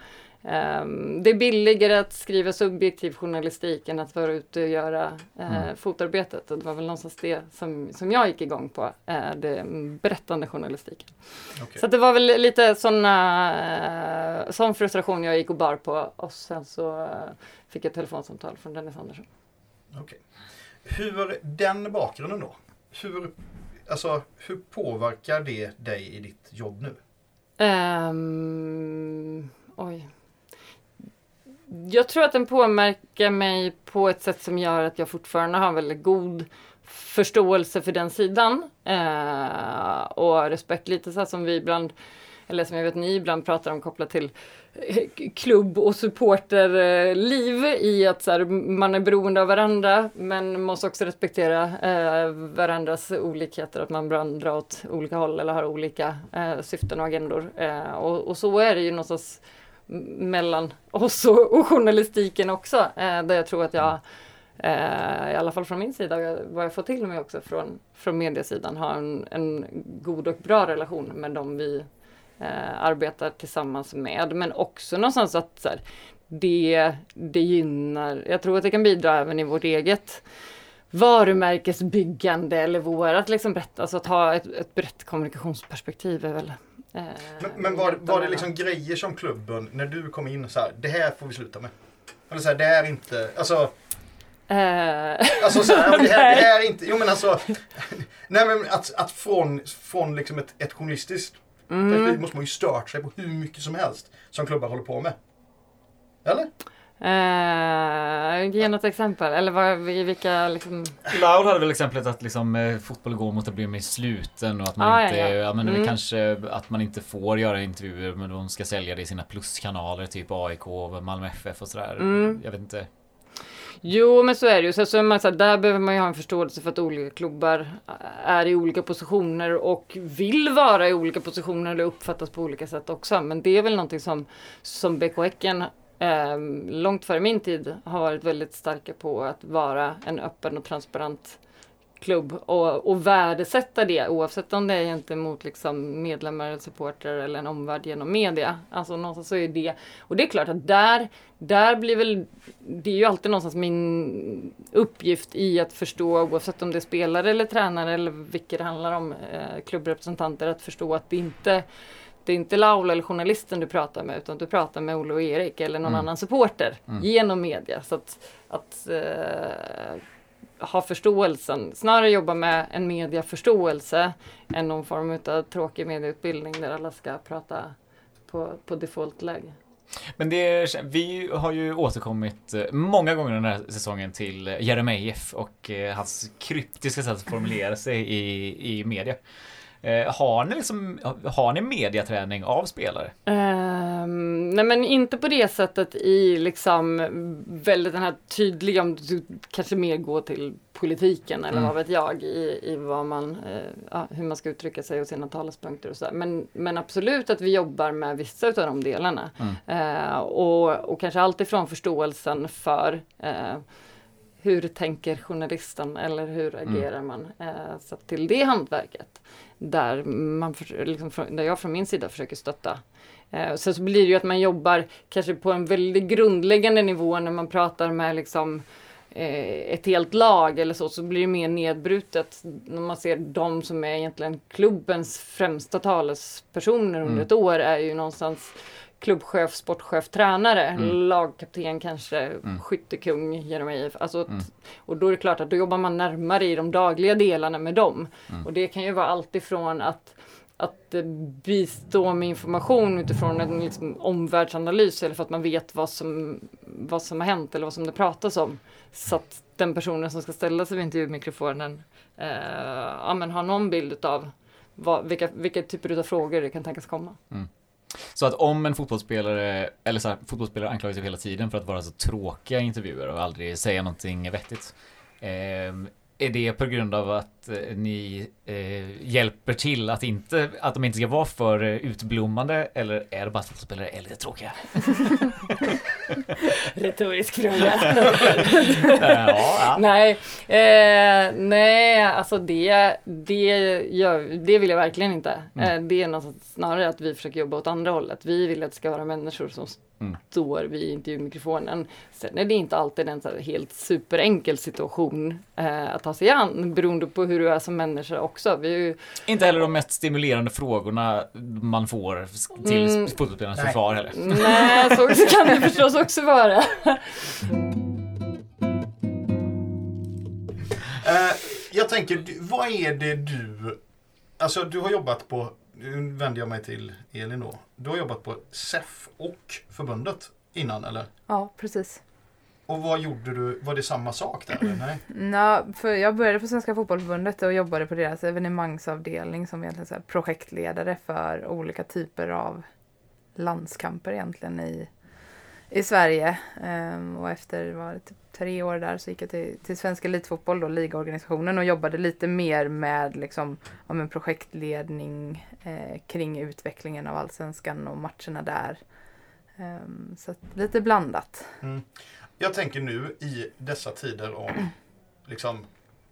Speaker 1: Um, det är billigare att skriva subjektiv journalistik än att vara ute och göra uh, mm. fotarbetet. Och det var väl någonstans det som, som jag gick igång på, uh, det berättande journalistiken. Okay. Så det var väl lite såna, uh, sån frustration jag gick och bar på, och sen så uh, fick jag ett telefonsamtal från Dennis Andersson.
Speaker 4: Okay. Hur, den bakgrunden då, hur, alltså, hur påverkar det dig i ditt jobb nu?
Speaker 1: Um, oj... Jag tror att den påverkar mig på ett sätt som gör att jag fortfarande har väldigt god förståelse för den sidan. Eh, och respekt lite så här som vi ibland, eller som jag vet ni ibland pratar om kopplat till klubb- och supporterliv i att så här, man är beroende av varandra men måste också respektera eh, varandras olikheter, att man ibland drar åt olika håll eller har olika eh, syften och agendor. Eh, och, och så är det ju någonstans mellan oss och, och journalistiken också, eh, där jag tror att jag eh, i alla fall från min sida, vad jag får till mig också från, från mediesidan, har en, en god och bra relation med dem vi eh, arbetar tillsammans med, men också någonstans att så här, det, det gynnar, jag tror att det kan bidra även i vårt eget varumärkesbyggande eller vårat liksom brett, alltså att ha ett, ett brett kommunikationsperspektiv är väl.
Speaker 4: Eh, men men var, var det liksom grejer som klubben, när du kom in så här, det här får vi sluta med? Eller så här, det här är inte, alltså...
Speaker 1: Eh,
Speaker 4: alltså så här, det här, det här är inte, jo men alltså... nej men att, att från, från liksom ett, ett journalistiskt mm. perspektiv måste man ju stört sig på hur mycket som helst som klubbar håller på med. Eller?
Speaker 1: Uh, ge något exempel, eller vad, i vilka liksom...
Speaker 3: Laul hade väl exemplet att liksom, eh, fotboll går mot att bli mer sluten och att man
Speaker 1: ah,
Speaker 3: inte,
Speaker 1: ja, ja.
Speaker 3: Ja, men
Speaker 1: mm.
Speaker 3: kanske att man inte får göra intervjuer, men de ska sälja det i sina pluskanaler, typ A I K, Malmö F F och sådär.
Speaker 1: Mm.
Speaker 3: Jag vet inte.
Speaker 1: Jo, men så är det ju. Så, så man, så här, där behöver man ju ha en förståelse för att olika klubbar är i olika positioner och vill vara i olika positioner eller uppfattas på olika sätt också. Men det är väl någonting som, som B K Häcken eh, långt före min tid har varit väldigt starka på att vara en öppen och transparent klubb och, och värdesätta det oavsett om det är gentemot liksom medlemmar eller supportrar eller en omvärld genom media. Alltså någonstans så är det, och det är klart att där, där blir väl, det är ju alltid någonstans min uppgift i att förstå, oavsett om det är spelare eller tränare eller vilka det handlar om, eh, klubbrepresentanter, att förstå att det inte det är inte Laula eller journalisten du pratar med, utan du pratar med Olle och Erik eller någon mm. annan supporter mm. genom media. Så att, att eh, ha förståelsen, snarare jobba med en mediaförståelse än någon form av tråkig medieutbildning där alla ska prata på, på default-läge.
Speaker 3: Men det, vi har ju återkommit många gånger den här säsongen till Jeremejeff och eh, hans kryptiska sätt att formulera sig i, i media. Eh, har ni liksom, har ni mediaträning av spelare?
Speaker 1: Um, nej men inte på det sättet i liksom väldigt den här tydliga, om du kanske mer går till politiken eller mm. vad vet jag i, i vad man, eh, ja, hur man ska uttrycka sig och sina talespunkter och så. Men, men absolut att vi jobbar med vissa av de delarna. Mm. Eh, och, och kanske alltifrån förståelsen för eh, hur tänker journalisten eller hur agerar mm. man eh, så till det hantverket. Där, man, liksom, där jag från min sida försöker stötta. Eh, sen så blir det ju att man jobbar kanske på en väldigt grundläggande nivå när man pratar med liksom, eh, ett helt lag eller så, så blir det mer nedbrutet när man ser de som är egentligen klubbens främsta talespersoner under mm. ett år är ju någonstans klubbchef, sportchef, tränare, mm. lagkapten kanske, mm. skyttekung genom I F. Alltså, mm. och då är det klart att då jobbar man närmare i de dagliga delarna med dem. Mm. Och det kan ju vara allt ifrån att, att bistå med information utifrån en liksom, omvärldsanalys eller för att man vet vad som, vad som har hänt eller vad som det pratas om. Så att den personen som ska ställa sig vid intervjumikrofonen eh, ja, men har någon bild av vad, vilka, vilka typer av frågor det kan tänkas komma.
Speaker 3: Mm. Så att om en fotbollsspelare eller så här, fotbollsspelare anklagar sig hela tiden för att vara så tråkiga intervjuer och aldrig säga någonting vettigt. Eh, är det på grund av att eh, ni eh, hjälper till att, inte, att de inte ska vara för eh, utblommande, eller är det bara att fotbollsspelare är lite tråkiga?
Speaker 1: Retorisk fråga.
Speaker 3: ja, ja.
Speaker 1: Nej, eh, nej, alltså det, det, gör, det vill jag verkligen inte. Mm. Eh, det är något snarare att vi försöker jobba åt andra hållet. Vi vill att det ska vara människor som mm. står vid intervjumikrofonen. Sen är det inte alltid en så här helt superenkel situation eh, att ta sig an, beroende på hur du är som människa också. Vi är ju,
Speaker 3: inte heller de mest stimulerande frågorna man får till mm, fotbollsspelarnas försvar heller.
Speaker 1: Nej, så, så kan det förstås också vara. uh,
Speaker 4: jag tänker, vad är det du... Alltså, du har jobbat på... Nu vänder jag mig till Elin då. Du har jobbat på S E F och förbundet innan, eller?
Speaker 2: Ja, precis.
Speaker 4: Och vad gjorde du? Var det samma sak där, eller? Nej?
Speaker 2: Nå, för jag började på Svenska fotbollförbundet och jobbade på deras evenemangsavdelning som egentligen så här projektledare för olika typer av landskamper egentligen i, i Sverige. Um, och efter var det typ tre år där så gick jag till, till Svenska elitfotboll, då, ligaorganisationen, och jobbade lite mer med liksom, om en projektledning eh, kring utvecklingen av allsvenskan och matcherna där. Um, så att, lite blandat.
Speaker 4: Mm. Jag tänker nu i dessa tider av liksom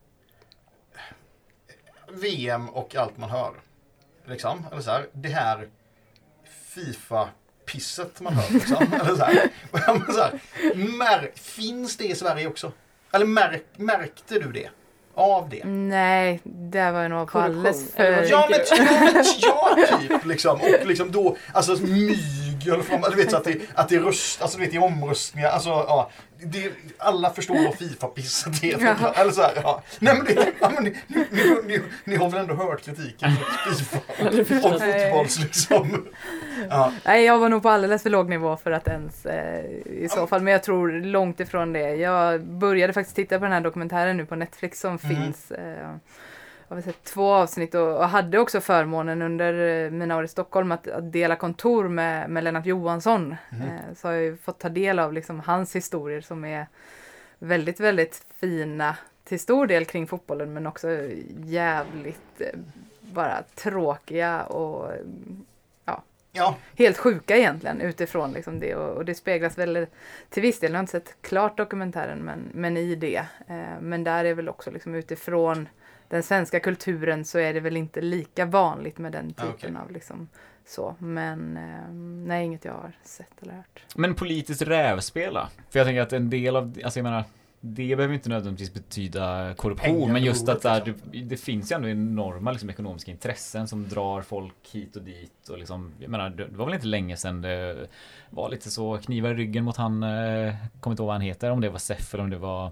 Speaker 4: V M och allt man hör. Liksom, eller så här, det här FIFA-pisset man hör. Liksom, eller så här. Så här, mär, finns det i Sverige också? Eller märk, märkte du det? Av det?
Speaker 2: Nej, det var nog på alldeles för...
Speaker 4: Ja, men ja, typ. Liksom, och liksom då, alltså mygel fram, du vet så att det, att det är röst, alltså du vet i omröstningar, alltså ja, det, alla förstår vad FIFA-pisset är. Ja. Eller så här, ja. Nej men, det, ja, men ni, ni, ni, ni, ni har väl ändå hört kritiken mot FIFA och fotbolls liksom. Ja.
Speaker 2: Nej, jag var nog på alldeles för låg nivå för att ens eh, i så fall, men jag tror långt ifrån det. Jag började faktiskt titta på den här dokumentären nu på Netflix som mm. finns. Eh, jag har sett två avsnitt och, och hade också förmånen under mina år i Stockholm att, att dela kontor med, med Lennart Johansson. Mm. Eh, så har jag ju fått ta del av liksom hans historier som är väldigt, väldigt fina till stor del kring fotbollen, men också jävligt eh, bara tråkiga och ja.
Speaker 4: Ja.
Speaker 2: Helt sjuka egentligen utifrån liksom det. Och, och det speglas väl till viss del. Jag har inte sett klart dokumentären men, men i det. Eh, men där är väl också liksom utifrån den svenska kulturen så är det väl inte lika vanligt med den typen okay. av liksom så. Men eh, nej, inget jag har sett eller hört.
Speaker 3: Men politiskt rävspela? För jag tänker att en del av, alltså jag menar, det behöver inte nödvändigtvis betyda korruption, pengar, men just att där, det, det finns ju ändå enorma liksom, ekonomiska intressen som drar folk hit och dit. Och liksom, jag menar, det var väl inte länge sedan det var lite så knivar i ryggen mot han, eh, kommer inte ihåg vad han heter, om det var S E F eller om det var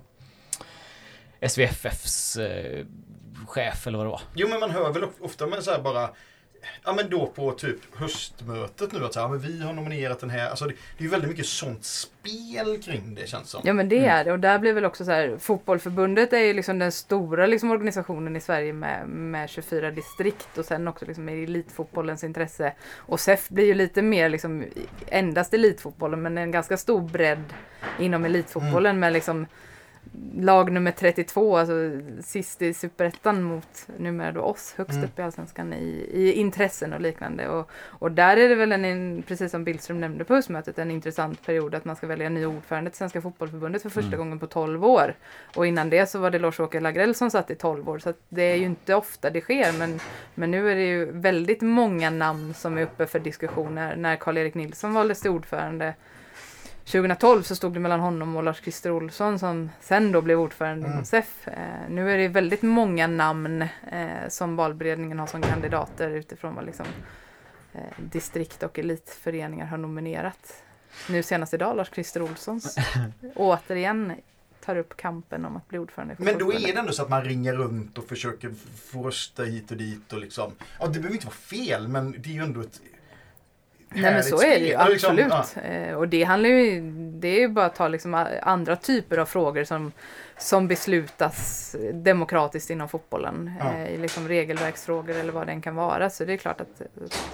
Speaker 3: S V F Fs eh, chef eller vad det var.
Speaker 4: Jo, men man hör väl ofta men så här bara, ja men då på typ höstmötet nu att så här, men vi har nominerat den här, alltså det, det är ju väldigt mycket sånt spel kring det känns som.
Speaker 2: Ja men det är det och där blir väl också så här, fotbollförbundet är ju liksom den stora liksom organisationen i Sverige med, med tjugofyra distrikt och sen också liksom i elitfotbollens intresse och S E F blir ju lite mer liksom endast elitfotbollen men en ganska stor bredd inom elitfotbollen mm. med liksom lag nummer trettiotvå, alltså sist i Superettan mot numera då oss högst mm. upp i Allsvenskan i, i intressen och liknande. Och, och där är det väl en, precis som Billström nämnde på höstmötet, en intressant period att man ska välja en ny ordförande till Svenska fotbollförbundet för första mm. gången på tolv år. Och innan det så var det Lars-Åke Lagrell som satt i tolv år. Så att det är ju inte ofta det sker, men, men nu är det ju väldigt många namn som är uppe för diskussioner. När Karl-Erik Nilsson valdes till ordförande tjugohundratolv så stod det mellan honom och Lars-Christer Olsson som sen då blev ordförande mm. i S E F. Eh, nu är det väldigt många namn eh, som valberedningen har som kandidater utifrån vad liksom, eh, distrikt och elitföreningar har nominerat. Nu senast idag Lars-Christer Olssons återigen tar upp kampen om att bli ordförande.
Speaker 4: Men då är det ändå så att man ringer runt och försöker få rösta hit och dit och liksom, ja det behöver inte vara fel men det är ju ändå ett
Speaker 2: Nej men så är det ju, absolut. Liksom, ja. Och det handlar ju, det är ju bara att ta liksom andra typer av frågor som, som beslutas demokratiskt inom fotbollen. Ja. Eh, liksom regelverksfrågor eller vad den kan vara. Så det är klart att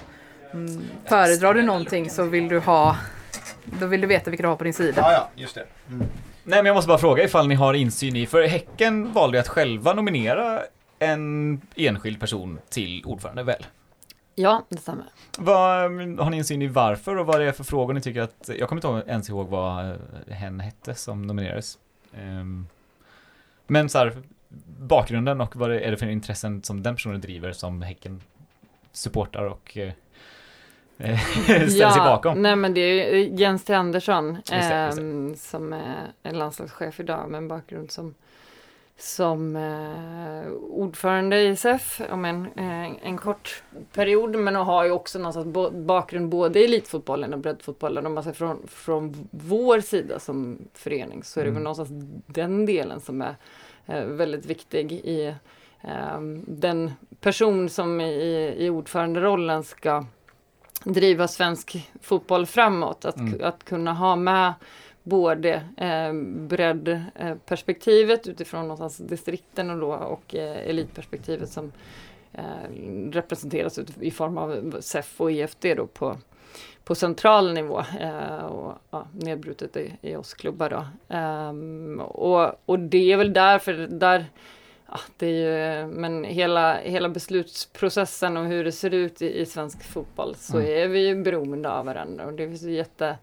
Speaker 2: mm, föredrar du någonting så vill du ha, då vill du veta vilka du har på din sida.
Speaker 4: Ja, ja, just det. Mm.
Speaker 3: Nej men jag måste bara fråga ifall ni har insyn i, för Häcken valde att själva nominera en enskild person till ordförande väl?
Speaker 1: Ja, det stämmer.
Speaker 3: Vad, har ni insyn i varför och vad det är för frågor ni tycker att... Jag kommer inte ens ihåg vad hen hette som nominerades. Um, men så här, bakgrunden och vad det är det för intressen som den personen driver som Häcken supportar och uh, ställer
Speaker 1: ja,
Speaker 3: sig bakom.
Speaker 1: Nej men det är Jens T. Andersson
Speaker 3: just det, just det.
Speaker 1: Um, som är landslagschef idag med en bakgrund som som eh, ordförande i S E F om en, eh, en kort period men har ju också någonstans bo- bakgrund både i elitfotbollen och breddfotbollen. Om man ser från, från vår sida som förening så är det mm. väl någonstans den delen som är eh, väldigt viktig i eh, den person som i, i ordföranderollen ska driva svensk fotboll framåt. Att, mm. att kunna ha med både eh, breddperspektivet utifrån någonstans distrikten och, då, och eh, elitperspektivet som eh, representeras ut, i form av S E F och E F D då på, på central nivå eh, och ja, nedbrutet i, i oss klubbar då. Um, och, och det är väl därför där ja, det är ju, men hela, hela beslutsprocessen och hur det ser ut i, i svensk fotboll så mm. är vi ju beroende av varandra och det finns ju jätte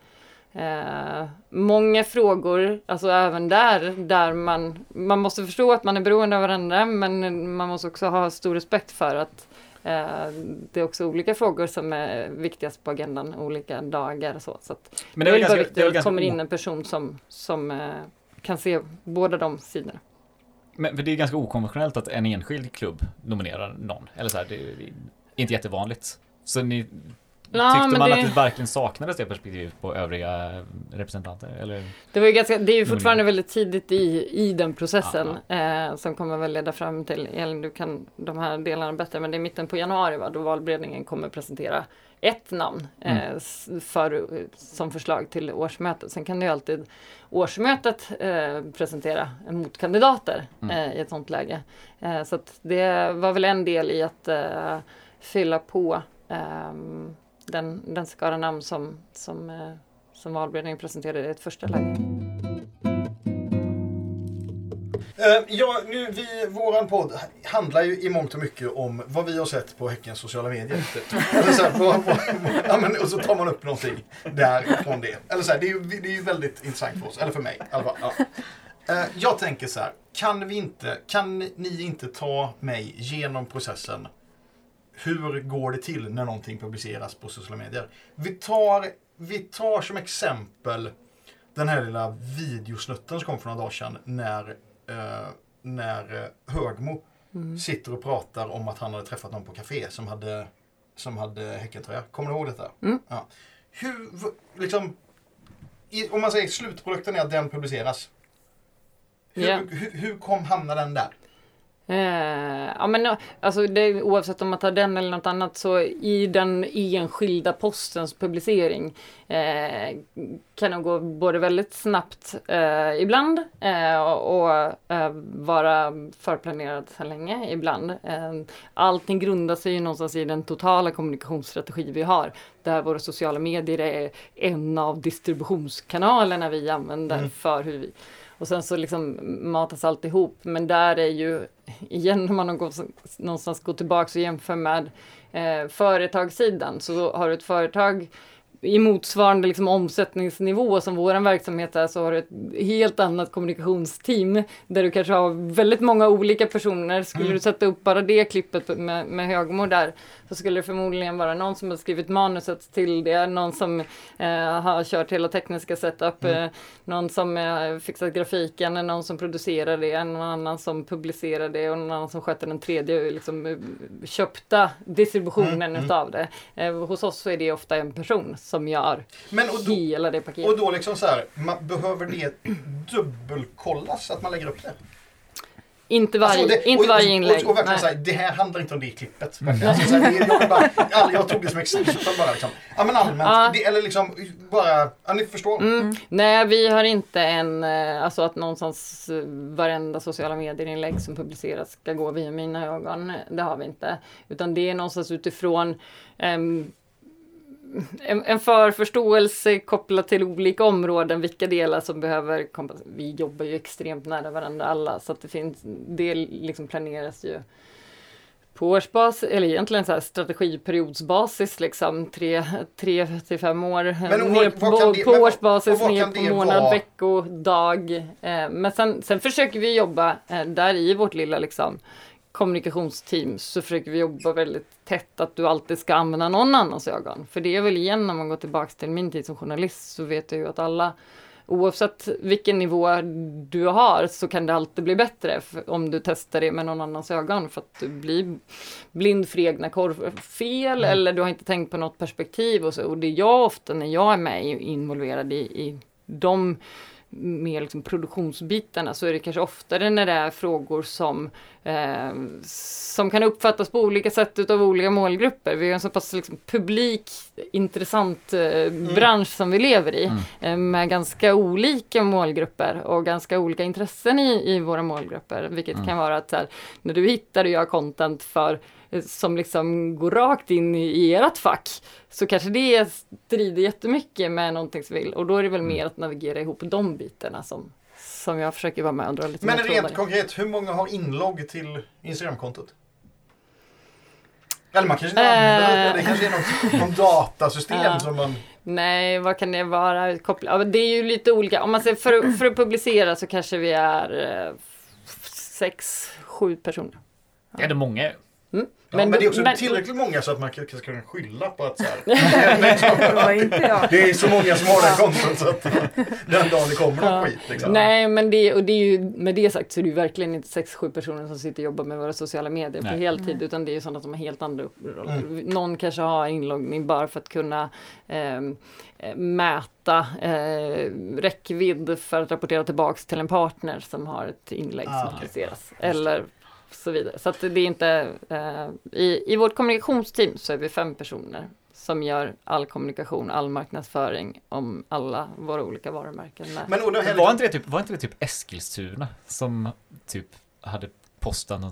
Speaker 1: Eh, många frågor, alltså även där, där man, man måste förstå att man är beroende av varandra men man måste också ha stor respekt för att eh, det är också olika frågor som är viktigast på agendan olika dagar och så. Så att men det är, det är ganska, bara viktigt att det kommer in en person som, som eh, kan se båda de sidorna.
Speaker 3: Men för det är ganska okonventionellt att en enskild klubb nominerar någon, eller så här, det är inte jättevanligt. Så ni
Speaker 1: Ja,
Speaker 3: tyckte man
Speaker 1: det...
Speaker 3: att det verkligen saknades det perspektivet på övriga representanter? Eller?
Speaker 1: Det, var ju ganska, det är ju fortfarande väldigt tidigt i, i den processen eh, som kommer väl leda fram till, Elin du kan de här delarna bättre, men det är mitten på januari va, då valberedningen kommer presentera ett namn eh, mm. för, som förslag till årsmötet. Sen kan det ju alltid årsmötet eh, presentera motkandidater mm. eh, i ett sånt läge. Eh, så att det var väl en del i att eh, fylla på eh, Den, den skara namn som, som, eh, som valberedningen presenterade i ett första läge.
Speaker 4: Uh, ja, nu, vi, våran podd handlar ju i mångt och mycket om vad vi har sett på Häckens sociala medier. Eller så här, på, på, på, ja, men, och så tar man upp någonting därifrån det. Eller så här, det, är ju, det är ju väldigt intressant för oss, eller för mig i alla fall. Ja. Uh, jag tänker så här, kan vi inte, kan ni inte ta mig genom processen? Hur går det till när någonting publiceras på sociala medier? Vi tar, vi tar som exempel den här lilla videosnutten som kom för några dagar sedan när, eh, när Högmo mm. sitter och pratar om att han hade träffat någon på café som hade, som hade Häckentröja. Kommer du ihåg detta? Mm. Ja. Hur, liksom, i, om man säger slutprodukten är att den publiceras. Hur, yeah. hur, hur kom hamna den där?
Speaker 1: Eh, ja men alltså det, oavsett om man tar den eller något annat, så i den enskilda postens publicering eh, kan det gå både väldigt snabbt eh, ibland eh, och, och eh, vara förplanerat så länge ibland. Eh, allting grundar sig ju någonstans i den totala kommunikationsstrategi vi har, där våra sociala medier är en av distributionskanalerna vi använder mm. för hur vi. Och sen så liksom matas allt ihop. Men där är ju, igen när man går, någonstans går tillbaka och jämför med eh, företagssidan. Så har du ett företag i motsvarande liksom omsättningsnivå som vår verksamhet är, så har du ett helt annat kommunikationsteam där du kanske har väldigt många olika personer. Skulle mm. du sätta upp bara det klippet med, med Högmo där, så skulle det förmodligen vara någon som har skrivit manuset till det, någon som eh, har kört hela tekniska setup, mm. eh, någon som har eh, fixat grafiken, någon som producerar det, någon annan som publicerar det och någon annan som sköter den tredje liksom, köpta distributionen mm. utav det. Eh, hos oss så är det ofta en person som gör
Speaker 4: Men och då,
Speaker 1: hela det paketet.
Speaker 4: Och då liksom så här, man behöver det dubbelkollas att man lägger upp det?
Speaker 1: Inte varje,
Speaker 4: alltså det,
Speaker 1: inte
Speaker 4: och,
Speaker 1: varje
Speaker 4: och,
Speaker 1: inlägg.
Speaker 4: Och, och verkligen säga, det här handlar inte om det klippet. Alltså, så här, det, jag, bara, all, jag tog det som exempel bara liksom. Ja men allmänt, ja. Det, eller liksom bara, ja ni förstår.
Speaker 1: Mm. Nej, vi har inte en, alltså att någonstans varenda sociala medier-inlägg som publiceras ska gå via mina ögon. Det har vi inte. Utan det är någonstans utifrån um, En, en förförståelse kopplat till olika områden, vilka delar som behöver kompas- vi jobbar ju extremt nära varandra alla, så att det finns, det liksom planeras ju på årsbasis, eller egentligen så här strategiperiodsbasis liksom, tre, tre till fem år, men, ner på, vad det, på men, årsbasis, ner på månad, vara? Vecko, dag, eh, men sen, sen försöker vi jobba eh, där i vårt lilla liksom kommunikationsteam, så försöker vi jobba väldigt tätt att du alltid ska använda någon annans ögon. För det är väl igen, när man går tillbaka till min tid som journalist, så vet jag ju att alla, oavsett vilken nivå du har, så kan det alltid bli bättre om du testar det med någon annans ögon, för att du blir blind för egna korvfel mm. eller du har inte tänkt på något perspektiv och så. Och det är jag ofta, när jag är med involverad i, i de mer liksom produktionsbitarna, så är det kanske oftare när det är frågor som eh, som kan uppfattas på olika sätt utav olika målgrupper. Vi är en så pass liksom publik, intressant eh, mm. bransch som vi lever i, mm. eh, med ganska olika målgrupper och ganska olika intressen i, i våra målgrupper, vilket mm. kan vara att så här, när du hittar och gör content för som liksom går rakt in i, i ert fack, så kanske det strider jättemycket med någonting som vill, och då är det väl mer att navigera ihop de bitarna som, som jag försöker vara med och dra lite.
Speaker 4: Men rent konkret, hur många har inlogg till Instagram-kontot? Eller man kanske inte använder äh, det, kanske är något, någon datasystem äh, som man...
Speaker 1: Nej, vad kan det vara? Koppla, det är ju lite olika. Om man säger för, för att publicera så kanske vi är eh, sex, sju personer.
Speaker 3: Ja. Är det många?
Speaker 1: Mm.
Speaker 4: Ja,
Speaker 1: men,
Speaker 4: men det är också
Speaker 1: men,
Speaker 4: tillräckligt många så att man kan, kan skylla på att så här, det är så många som har den konton så att den dagen det kommer någon ja. skit. Liksom.
Speaker 1: Nej, men det, och det är ju, med det sagt så är det ju verkligen inte sex sju personer som sitter och jobbar med våra sociala medier Nej. på heltid, Nej. utan det är ju sådana som har helt andra roller. Mm. Någon kanske har inloggning bara för att kunna eh, mäta eh, räckvidd för att rapportera tillbaks till en partner som har ett inlägg ah, som publiceras. Okay. Eller så vidare. Så att det är inte eh, i, i vårt kommunikationsteam så är vi fem personer som gör all kommunikation, all marknadsföring om alla våra olika varumärken.
Speaker 3: Men var, var inte det typ var inte det typ Eskilstuna som typ hade postat någonting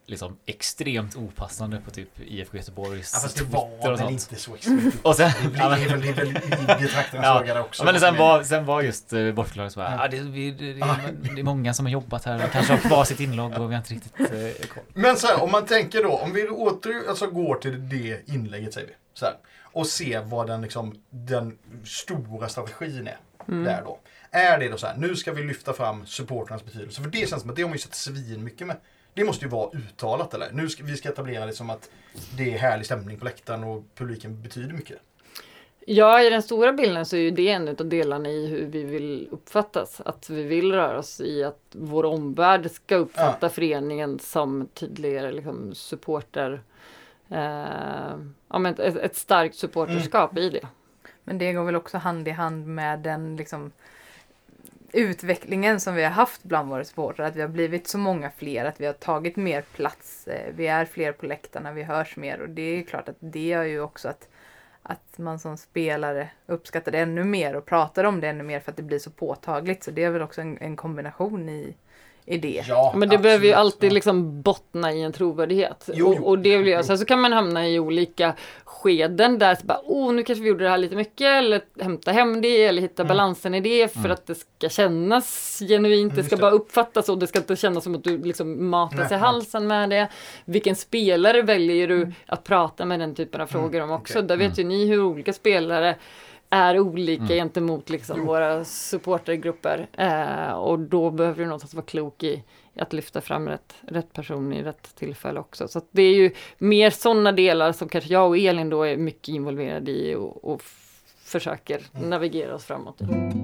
Speaker 3: liksom extremt opassande på typ I F K Göteborgs
Speaker 4: Ja, fast det
Speaker 3: Twitter
Speaker 4: var
Speaker 3: och
Speaker 4: väl
Speaker 3: sånt.
Speaker 4: inte så extremt.
Speaker 3: Och sen,
Speaker 4: Det blir
Speaker 3: ja, men,
Speaker 4: väl det är väl i betraktarnas
Speaker 3: Ja.
Speaker 4: öga där också.
Speaker 3: ja, men sen var, sen var just uh, bortförklaringen så bara,
Speaker 4: Ja.
Speaker 3: ja. det, vi, det, det, är, det är många som har jobbat här och kanske har kvar sitt inlogg och vi har inte riktigt uh, koll.
Speaker 4: Men så här, om man tänker då, om vi åter alltså går till det inlägget säger vi, så här, och ser vad den, liksom, den stora strategin är
Speaker 1: Mm.
Speaker 4: där då. Är det då så här, nu ska vi lyfta fram supporternas betydelse, för det känns som att det har man ju sett svin mycket med. Det måste ju vara uttalat eller? Nu ska vi ska etablera det som att det är härlig stämning på läktaren och publiken betyder mycket.
Speaker 1: Ja, i den stora bilden så är ju det en av delarna i hur vi vill uppfattas. Att vi vill röra oss i att vår omvärld ska uppfatta
Speaker 4: Ja.
Speaker 1: föreningen som tydligare liksom, supporter. Eh, ja, men ett, ett starkt supporterskap mm. i det.
Speaker 2: Men det går väl också hand i hand med den liksom, utvecklingen som vi har haft bland våra supportrar. Att vi har blivit så många fler, att vi har tagit mer plats. Vi är fler på läktarna, vi hörs mer. Och det är klart att det gör ju också att, att man som spelare uppskattar det ännu mer och pratar om det ännu mer för att det blir så påtagligt. Så det är väl också en, en kombination i, i det.
Speaker 4: Ja,
Speaker 1: Men det
Speaker 4: absolut.
Speaker 1: behöver ju alltid liksom bottna i en trovärdighet.
Speaker 4: Jo, jo.
Speaker 1: Och, och det blir
Speaker 4: Jo.
Speaker 1: sen så kan man hamna i olika skeden där så bara, oh, nu kanske vi gjorde det här lite mycket eller hämta hem det eller hitta
Speaker 4: Mm.
Speaker 1: balansen i det för
Speaker 3: Mm.
Speaker 1: att det ska kännas genuint, det
Speaker 4: Just
Speaker 1: ska
Speaker 4: det.
Speaker 1: bara uppfattas och det ska inte kännas som att du liksom matas
Speaker 4: Nej,
Speaker 1: i
Speaker 4: nej.
Speaker 1: halsen med det. Vilken spelare väljer du att prata med den typen av
Speaker 4: Mm,
Speaker 1: frågor om också?
Speaker 4: okej.
Speaker 1: Där vet ju ni hur olika spelare är olika
Speaker 3: Mm.
Speaker 1: gentemot liksom
Speaker 4: Jo.
Speaker 1: våra supportergrupper. Eh, och då behöver du någonstans vara klok i att lyfta fram rätt, rätt person i rätt tillfälle också. Så att det är ju mer sådana delar som kanske jag och Elin då är mycket involverade i och, och f- försöker
Speaker 4: Mm.
Speaker 1: navigera oss framåt.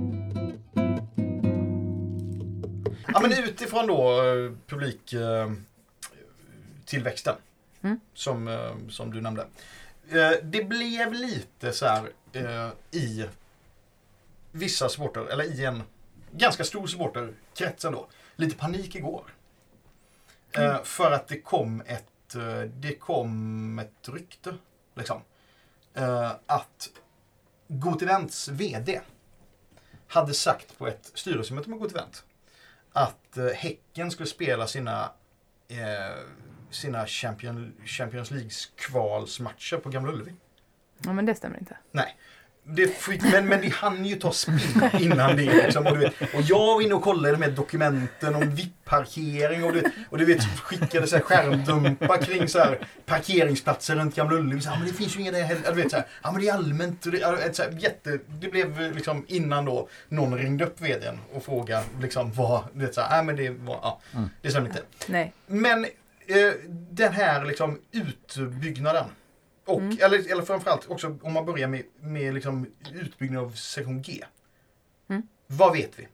Speaker 4: Ja, men utifrån då eh, publik eh, tillväxten
Speaker 2: Mm.
Speaker 4: som, eh, som du nämnde. Eh, det blev lite så här eh, i vissa supporter, eller i en ganska stor supporterkrets ändå. Lite panik igår. Eh,
Speaker 2: Mm.
Speaker 4: för att det kom ett eh, det kom ett rykte liksom. Eh, att Gotivents vd hade sagt på ett styrelsemöte med Gotivent att eh, Häcken skulle spela sina eh, sina Champion, Champions League-kvalsmatcher på Gamla Ullevi.
Speaker 2: Ja, men det stämmer inte.
Speaker 4: Nej. Det fick, men, men det hann ju ta spinn innan det. Liksom, och, du vet, och jag var inne och kollade med dokumenten om V I P-parkering och du vet, och du vet skickade så här skärmdumpar kring så här parkeringsplatser runt Gamla Ullevi. Så här, men det finns ju inga där heller. Du vet, så här, ja, men det är allmänt. Och det, ett, så här, jätte, det blev liksom innan då någon ringde upp vdn och frågade liksom, vad, du vet, så här, ja, men det var, ja,
Speaker 3: Mm.
Speaker 4: det stämmer inte.
Speaker 2: Nej.
Speaker 4: Men eh, den här liksom utbyggnaden och,
Speaker 2: Mm.
Speaker 4: eller, eller framförallt också om man börjar med, med liksom utbyggnad av sektion G.
Speaker 2: Mm.
Speaker 4: Vad vet vi?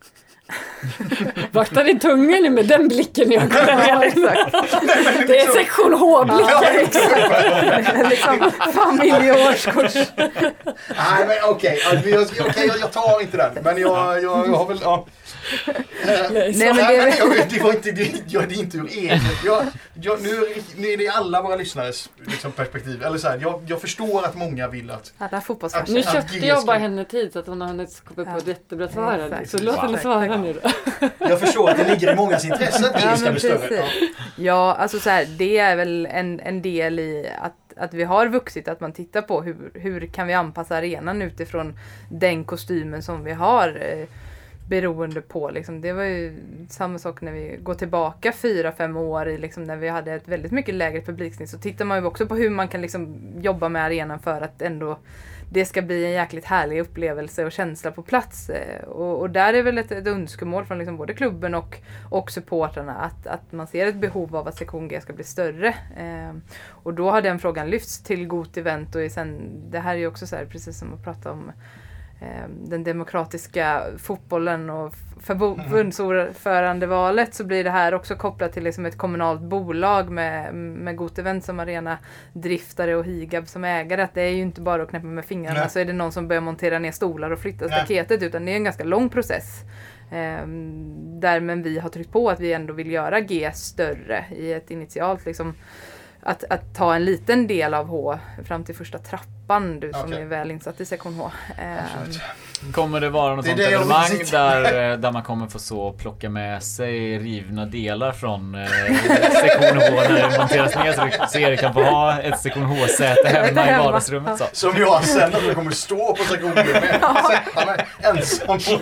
Speaker 1: Vakta din tunga nu med den blicken jag går
Speaker 2: Ja, exakt.
Speaker 1: Det är sektion H-blickar.
Speaker 2: Ja, liksom familjeårskurs.
Speaker 4: Nej, men okej. Okay. Jag, okay, jag, jag tar inte den. Men jag, jag, jag har väl... Ja.
Speaker 1: Nej,
Speaker 2: Nej,
Speaker 4: Nej,
Speaker 2: men
Speaker 4: men
Speaker 2: det är-
Speaker 4: jag vet, det var inte, det, jag, det är inte ur eget. Jag, jag, nu, nu är det alla våra lyssnares liksom, perspektiv. Eller så här, jag, jag förstår att många vill att...
Speaker 2: Alla fotbollsmatcher.
Speaker 1: Nu
Speaker 4: Att
Speaker 1: köpte
Speaker 4: G
Speaker 1: jag
Speaker 4: ska-
Speaker 1: bara henne tid så att hon har hunnit komma på
Speaker 2: Ja.
Speaker 1: ett jättebra svar här.
Speaker 2: Exakt.
Speaker 1: Så låt henne
Speaker 2: Wow.
Speaker 1: svara nu då.
Speaker 4: Jag förstår att det ligger i mångas intresse att
Speaker 2: Ja,
Speaker 4: G ska
Speaker 2: men
Speaker 4: bli större.
Speaker 2: precis.
Speaker 4: Ja.
Speaker 2: Ja, alltså så här, det är väl en, en del i att, att vi har vuxit, att man tittar på hur, hur kan vi anpassa arenan utifrån den kostymen som vi har eh, beroende på. Liksom. Det var ju samma sak när vi går tillbaka fyra, fem år i, liksom, när vi hade ett väldigt mycket lägre publiksnitt, så tittar man ju också på hur man kan liksom, jobba med arenan för att ändå det ska bli en jäkligt härlig upplevelse och känsla på plats. Eh, Och, och där är väl ett, ett önskemål från liksom både klubben och, och supportrarna att, att man ser ett behov av att sektion G ska bli större. Eh, och då har den frågan lyfts till Gotivent och sen, det här är ju också så här, precis som att prata om eh, den demokratiska fotbollen och förbundsordförandevalet, så blir det här också kopplat till liksom ett kommunalt bolag med, med Gotivent som arena driftare och Higab som ägare. Att det är ju inte bara att knäppa med fingrarna.
Speaker 4: Nej.
Speaker 2: Så är det någon som börjar montera ner stolar och flytta
Speaker 4: Nej.
Speaker 2: staketet, utan det är en ganska lång process. Eh, där men vi har tryckt på att vi ändå vill göra G större i ett initialt liksom att, att ta en liten del av H fram till första trappan, du som
Speaker 4: okay.
Speaker 2: är väl insatt i sektion H.
Speaker 4: Absolut.
Speaker 3: Kommer det vara något
Speaker 4: det
Speaker 3: sånt
Speaker 4: det
Speaker 3: evenemang där, där man kommer få så plocka med sig rivna delar från eh, sektion H när det monteras ner så, så Erik kan få ha ett sektion H-säte hemma i vardagsrummet? Så.
Speaker 4: Som jag sen att jag kommer stå på sektion H med sätta mig ensam på.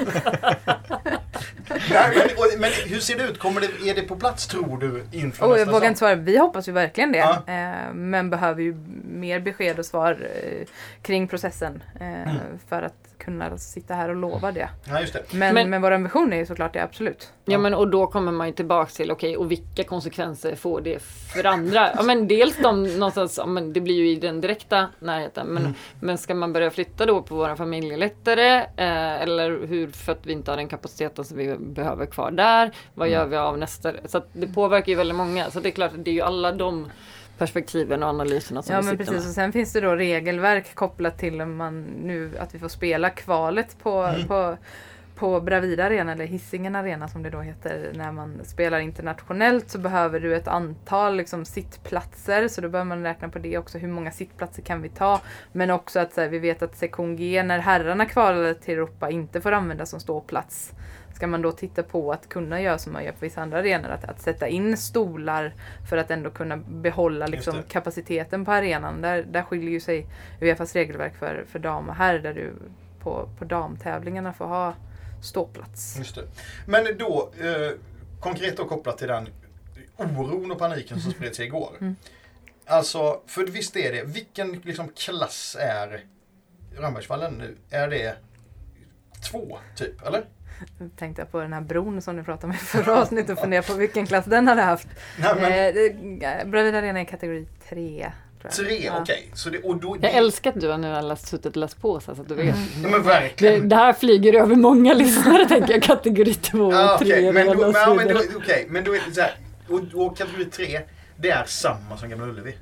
Speaker 4: Nej, men, och, men hur ser det ut? Kommer det, är det på plats tror du inför
Speaker 2: oh, jag vågar inte svara. Vi hoppas ju verkligen det.
Speaker 4: Ja.
Speaker 2: Eh, men behöver ju mer besked och svar eh, kring processen eh, mm. för att kunna sitta här och lova det.
Speaker 4: Ja, just det.
Speaker 2: Men,
Speaker 1: men,
Speaker 2: men vår ambition är ju såklart det, absolut.
Speaker 1: Ja, ja men och då kommer man ju tillbaka till okej, okay, och vilka konsekvenser får det för andra? Ja men dels de någonstans, ja, men det blir ju i den direkta närheten, men, mm. men ska man börja flytta då på våra familjeläktare eh, eller hur, för att vi inte har den kapaciteten som vi behöver kvar där, vad mm. gör vi av nästa? Så att det påverkar ju väldigt många, så det är klart att det är ju alla de perspektiven och analyserna som
Speaker 2: ja,
Speaker 1: vi
Speaker 2: men
Speaker 1: sitter
Speaker 2: precis.
Speaker 1: med.
Speaker 2: Och sen finns det då regelverk kopplat till om man nu, att vi får spela kvalet på, mm. på, på Bravida Arena eller Hisingen Arena som det då heter. När man spelar internationellt så behöver du ett antal liksom, sittplatser, så då behöver man räkna på det också. Hur många sittplatser kan vi ta? Men också att så här, vi vet att sektion G, när herrarna kvalar till Europa, inte får användas som ståplats. Ska man då titta på att kunna göra som man gör på vissa andra arenor, att, att sätta in stolar för att ändå kunna behålla liksom, kapaciteten på arenan. Där, där skiljer ju sig UEFAs regelverk för, för dam och herr, där du på, på damtävlingarna får ha ståplats.
Speaker 4: Just det. Men då, eh, konkret då kopplat till den oron och paniken som spred sig igår. Mm. Alltså, för visst är det, vilken liksom, klass är Rambergsvallen nu? Är det två typ, eller?
Speaker 2: Jag tänkte på den här bron som du pratade med förra avsnittet och funderade på vilken klass den hade haft.
Speaker 4: Nej, men...
Speaker 2: eh, Bravida Arena är kategori tre.
Speaker 4: Tre,
Speaker 2: ja.
Speaker 4: okej. Okay.
Speaker 1: Jag det... älskar att du har nu har suttit och läst på så att du vet.
Speaker 4: Mm. Ja, men verkligen.
Speaker 1: Det, det här flyger över många lyssnare, tänker jag. Kategori två och
Speaker 4: ah,
Speaker 1: tre.
Speaker 4: Okay. Men, då, men, men, då, okay. men då är det så här. Och, och kategori tre, det är samma som Gamla Ullevi.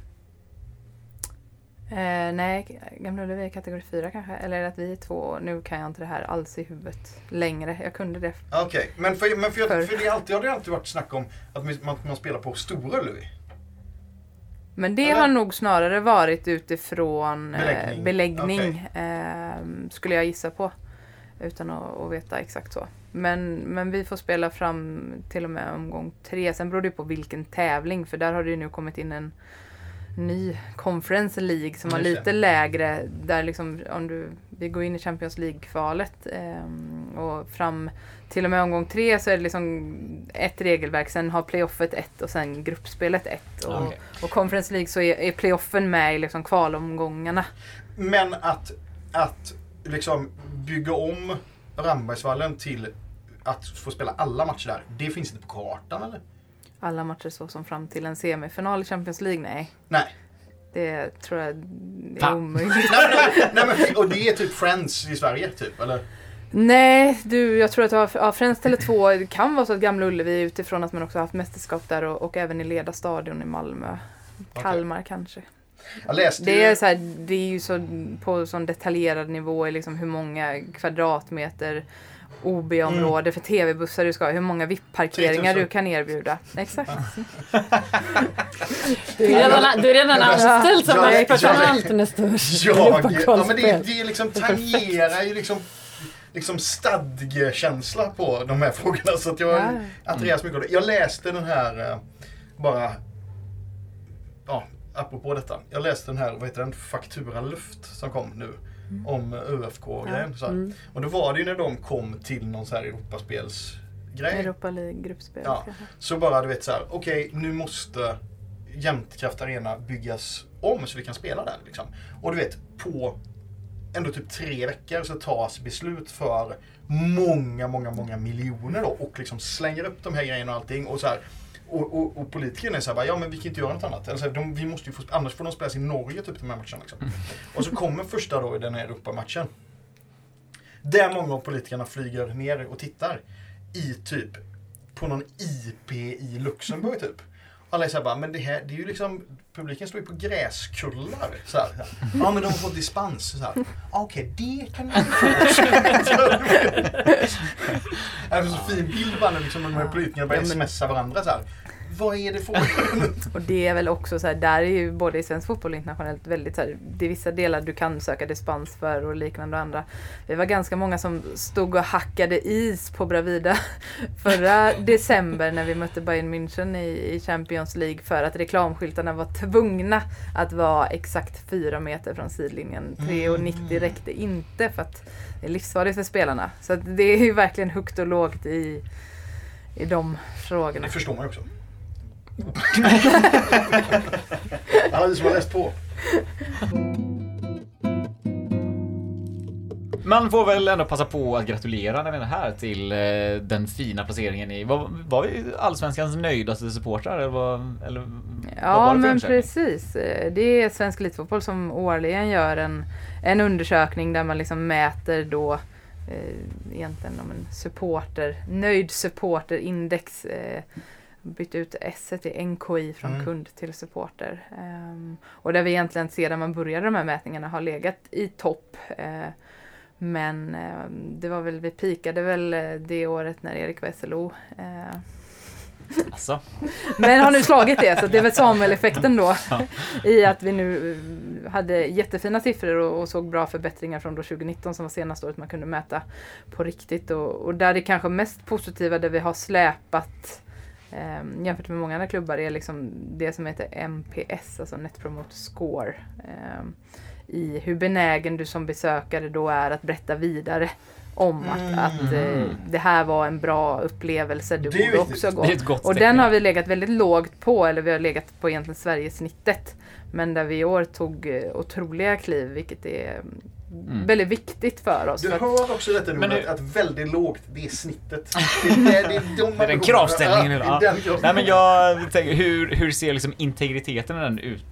Speaker 2: Eh, nej, Gamla Ullevi är kategori fyra kanske. Eller att vi är två. Nu kan jag inte det här alls i huvudet längre. Jag kunde det.
Speaker 4: Okej, okay. men, för, men för, för, för det alltid, har det alltid varit snack om att man, man spelar på Stora Ullevi.
Speaker 2: Men det Eller? har nog snarare varit utifrån beläggning, eh, beläggning okay. eh, skulle jag gissa på. Utan att, att veta exakt så. Men, men vi får spela fram till och med omgång tre. Sen beror det på vilken tävling. För där har det ju nu kommit in en ny Conference League som har lite lägre, där liksom om du, vi går in i Champions League-kvalet eh, och fram till och med omgång tre så är det liksom ett regelverk, sen har playoffet ett och sen gruppspelet ett och, okay. och Conference League så är, är playoffen med i liksom kvalomgångarna.
Speaker 4: Men att, att liksom bygga om Rambergsvallen till att få spela alla matcher där, det finns inte på kartan eller?
Speaker 2: Alla matcher så som fram till en semifinal i Champions League, nej.
Speaker 4: Nej.
Speaker 2: Det tror jag är Va? omöjligt.
Speaker 4: nej, nej, men, och det är typ Friends i Sverige, typ, eller?
Speaker 2: Nej, du, jag tror att ja, Friends Tele två, det kan vara så att Gamla Ullevi utifrån att man också har haft mästerskap där och, och även i Leda stadion i Malmö. Kalmar okay. kanske.
Speaker 4: Jag läste
Speaker 2: det, är så här, det är ju så på sån detaljerad nivå i liksom hur många kvadratmeter O B-område mm. för tv-bussar du ska ha, hur många V I P-parkeringar du kan erbjuda. Exakt.
Speaker 1: du är redan, du är redan anställd som är personalten är störst.
Speaker 4: Ja, ja, men det, det liksom tangerar ju liksom, liksom stadgekänsla på de här frågorna. Så att jag ja. attraheras mycket av det. Jag läste den här, bara, ja, apropå detta. Jag läste den här, vad heter den, Faktura Luft som kom nu. Mm. Om U F K-grejen. Ja. Mm. Och då var det ju när de kom till någon så här Europaspelsgrej.
Speaker 2: Europa League-gruppspel.
Speaker 4: Ja. Så bara du vet så här, okej, okay, nu måste Jämtkraft Arena byggas om så vi kan spela där liksom. Och du vet, på ändå typ tre veckor så tas beslut för många, många, många miljoner då och liksom slänger upp de här grejerna och allting och så här. Och, och, och politikerna är så här, ja men vi kan inte göra något annat. Alltså, de, vi måste ju få, annars får de spelas i Norge typ de här matcherna. Liksom. Mm. Och så kommer första då i den här Europa-matchen. Där många av politikerna flyger ner och tittar i typ på någon I P i Luxemburg typ. Alla är så här bara, men det här, det är ju liksom, publiken står ju på gräskullar. Så här, så här. Ja men de har fått dispens. Så här. Okej, okay, det kan man få. Det är så fin bild bara när liksom, de här politikerna börjar smsa varandra så här. vad är det för...
Speaker 2: Och det är väl också så här, där är ju både i svensk fotboll och internationellt väldigt så här, det är vissa delar du kan söka dispens för och liknande och andra. Det var ganska många som stod och hackade is på Bravida förra december när vi mötte Bayern München i, i Champions League för att reklamskyltarna var tvungna att vara exakt fyra meter från sidlinjen. tre komma nittio räckte inte för att det är livsfarligt för spelarna. Så att det är ju verkligen högt och lågt i, i de frågorna.
Speaker 4: Det förstår man också. Alla ni som har läst på.
Speaker 3: Man får väl ändå passa på att gratulera när vi är här till eh, den fina placeringen i... Var, var vi allsvenskans nöjdaste supportrar? Eller vad, eller,
Speaker 2: ja,
Speaker 3: vad var det
Speaker 2: men precis. Det är Svensk Elitfotboll som årligen gör en, en undersökning där man liksom mäter då eh, egentligen om en supporter, nöjd supporterindex. Eh, bytt ut S till N K I från mm. kund till supporter. Um, och där vi egentligen sedan man började de här mätningarna har legat i topp. Uh, men uh, det var väl, vi pikade väl det året när Erik var S L O. Uh,
Speaker 3: alltså.
Speaker 2: Men har nu slagit det, så det är väl Samuel-effekten då. I att vi nu hade jättefina siffror och, och såg bra förbättringar från då tjugonitton som var senaste året man kunde mäta på riktigt. Och, och där det kanske mest positiva där vi har släpat Um, jämfört med många andra klubbar är liksom det som heter N P S, alltså Net Promoter Score, um, i hur benägen du som besökare då är att berätta vidare om att, mm. att uh, det här var en bra upplevelse, du borde också gå. Och den har vi legat väldigt lågt på, eller vi har legat på egentligen Sverigesnittet, men där vi i år tog uh, otroliga kliv, vilket är Mm. väldigt viktigt för oss.
Speaker 4: Du
Speaker 2: för
Speaker 4: hör också detta nu,
Speaker 2: du...
Speaker 4: att väldigt lågt, det är snittet. Det är, det är, det är, de
Speaker 3: det är den kravställningen.
Speaker 4: Ja,
Speaker 3: ja.
Speaker 4: den kravställningen.
Speaker 3: Nej, men jag tänker, hur, hur ser liksom integriteten den ut,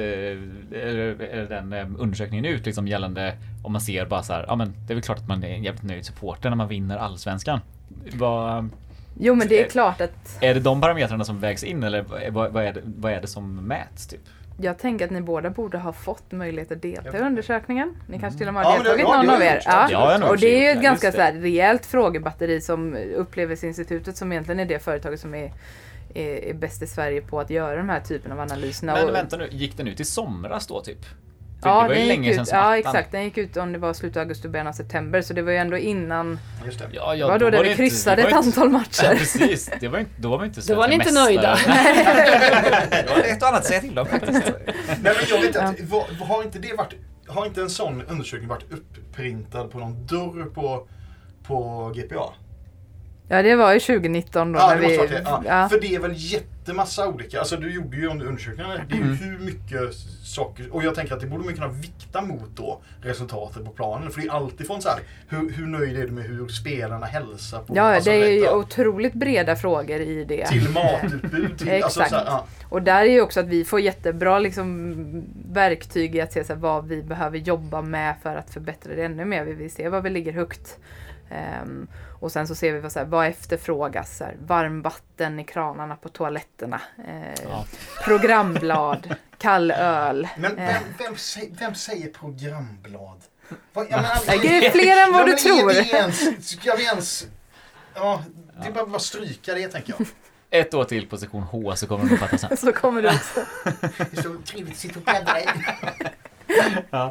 Speaker 3: eller, eller den undersökningen ut liksom, gällande om man ser bara så här, ja men det är väl klart att man är en jävligt nöjd supporter när man vinner allsvenskan. Vad...
Speaker 2: Jo, men det är klart att...
Speaker 3: Är det de parametrarna som vägs in, eller vad, vad, är, det, vad är det som mäts typ?
Speaker 2: Jag tänker att ni båda borde ha fått möjlighet att delta i undersökningen. Ni kanske till och med
Speaker 4: ja,
Speaker 2: har deltagit
Speaker 4: det, ja,
Speaker 2: någon av er. Ja.
Speaker 3: Ja,
Speaker 2: och det är ju ett ganska så här rejält frågebatteri som Upplevelsinstitutet, som egentligen är det företaget som är, är, är bäst i Sverige på att göra de här typen av analyserna.
Speaker 3: Men
Speaker 2: och,
Speaker 3: vänta nu, gick den ut i somras då typ? För
Speaker 2: ja,
Speaker 3: det var ju
Speaker 2: den
Speaker 3: länge
Speaker 2: gick
Speaker 3: sedan
Speaker 2: ut,
Speaker 3: som
Speaker 2: ja,
Speaker 3: attan.
Speaker 2: exakt. Den gick ut om det var slutet av augusti, början av september. Så det var ju ändå innan.
Speaker 4: Just det.
Speaker 3: Ja, ja,
Speaker 2: det var då, då där vi kryssade ett
Speaker 3: inte,
Speaker 2: antal matcher.
Speaker 3: Ja, precis. Det var inte, då var vi inte så.
Speaker 1: Då var ni inte nöjda.
Speaker 3: Det var ett och annat sätt till dem.
Speaker 4: Nej, men jag vet att, vad, har inte det varit, har inte en sån undersökning varit uppprintad på någon dörr på, på G P A?
Speaker 2: Ja, det var ju tjugonitton då.
Speaker 4: Ja,
Speaker 2: när
Speaker 4: det måste
Speaker 2: vi,
Speaker 4: vara det. Ja.
Speaker 2: Ja.
Speaker 4: För det är väl jättemassa olika, alltså du gjorde ju undersökningar, det är ju
Speaker 3: Mm.
Speaker 4: hur mycket saker, och jag tänker att det borde man kunna vikta mot då resultatet på planen, för det är alltid från så här, hur, hur nöjd är du med hur spelarna hälsar på?
Speaker 2: Ja,
Speaker 4: alltså,
Speaker 2: det är ju
Speaker 4: rätta,
Speaker 2: otroligt breda frågor i det.
Speaker 4: till matutbud, till, alltså,
Speaker 2: Exakt.
Speaker 4: så här, ja.
Speaker 2: Och där är ju också att vi får jättebra liksom, verktyg i att se så här, vad vi behöver jobba med för att förbättra det ännu mer. Vi vill se vad vi ligger högt. Um, och sen så ser vi vad, så här, vad efterfrågas. Så här, varmvatten i kranarna på toaletterna. Eh,
Speaker 3: Ja.
Speaker 2: Programblad, kall öl.
Speaker 4: Men vem,
Speaker 2: Eh.
Speaker 4: vem, säger, vem säger programblad? Vad, jag
Speaker 2: Nej, det är fler än vad
Speaker 4: ja,
Speaker 2: du
Speaker 4: men
Speaker 2: tror.
Speaker 4: Är vi ens, ska vi ens... Ja, det är bara att stryka det, tänker jag.
Speaker 3: Ett år till på sektion H så kommer de att fatta sen.
Speaker 2: Så kommer du också.
Speaker 4: Det är så trevligt att sitta och bläddra i.
Speaker 3: Ja.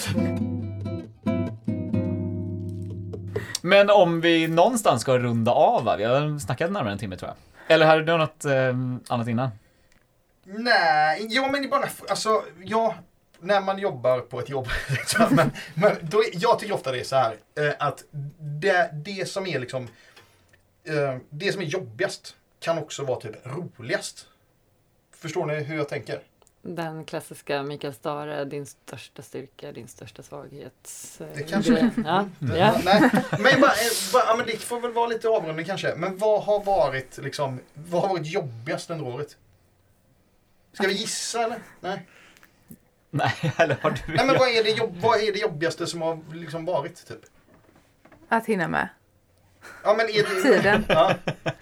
Speaker 3: Men om vi någonstans ska runda av, va? Vi har snackat närmare en timme tror jag. Eller hade du något eh, annat innan?
Speaker 4: Nej, jo men det är bara, alltså, ja, när man jobbar på ett jobb, men, men då, jag tycker ofta det är så här, eh, att det, det som är liksom, eh, det som är jobbigast kan också vara typ roligast. Förstår ni hur jag tänker?
Speaker 1: Den klassiska Mikael Stare, din största styrka, din största svaghet.
Speaker 4: Det kanske
Speaker 1: grej. Ja.
Speaker 4: det,
Speaker 1: Ja.
Speaker 4: nej, men, bara, bara, ja, men det får väl vara lite avrundning kanske. Men vad har varit liksom, vad har varit jobbigast under året? Ska vi gissa eller? Nej.
Speaker 3: Nej, eller har du?
Speaker 4: Nej, men vad är det, jobb, vad är det jobbigaste som har liksom varit typ?
Speaker 2: Att hinna med.
Speaker 4: Ja, men är det
Speaker 2: Tiden.
Speaker 4: Ja.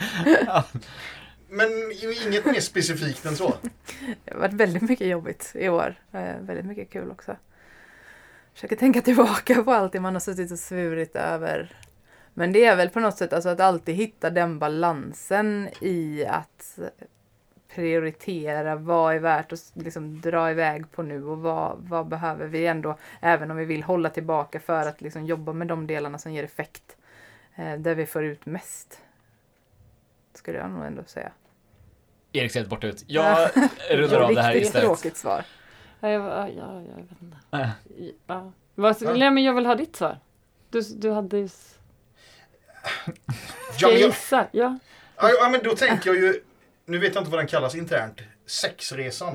Speaker 4: Men inget mer specifikt än så.
Speaker 2: Det har varit väldigt mycket jobbigt i år. Eh, väldigt mycket kul också. Försöker tänka tillbaka på allt det man har suttit och svurit över. Men det är väl på något sätt alltså att alltid hitta den balansen i att prioritera vad är värt att liksom dra iväg på nu och vad, vad behöver vi ändå, även om vi vill hålla tillbaka för att liksom jobba med de delarna som ger effekt, eh, där vi får ut mest, skulle jag nog ändå säga.
Speaker 3: Erik ser borta ut. Jag rullar av det här istället.
Speaker 2: Tråkigt svar.
Speaker 1: Ja, jag, ja, jag vet inte. Äh. Ja. Vad, ja. Nej, men jag vill ha ditt svar. Du, du hade ju... Ska
Speaker 4: ja,
Speaker 1: jag gissa? Ja.
Speaker 4: Ja, ja, men då tänker jag ju... Nu vet jag inte vad den kallas internt. Sexresan.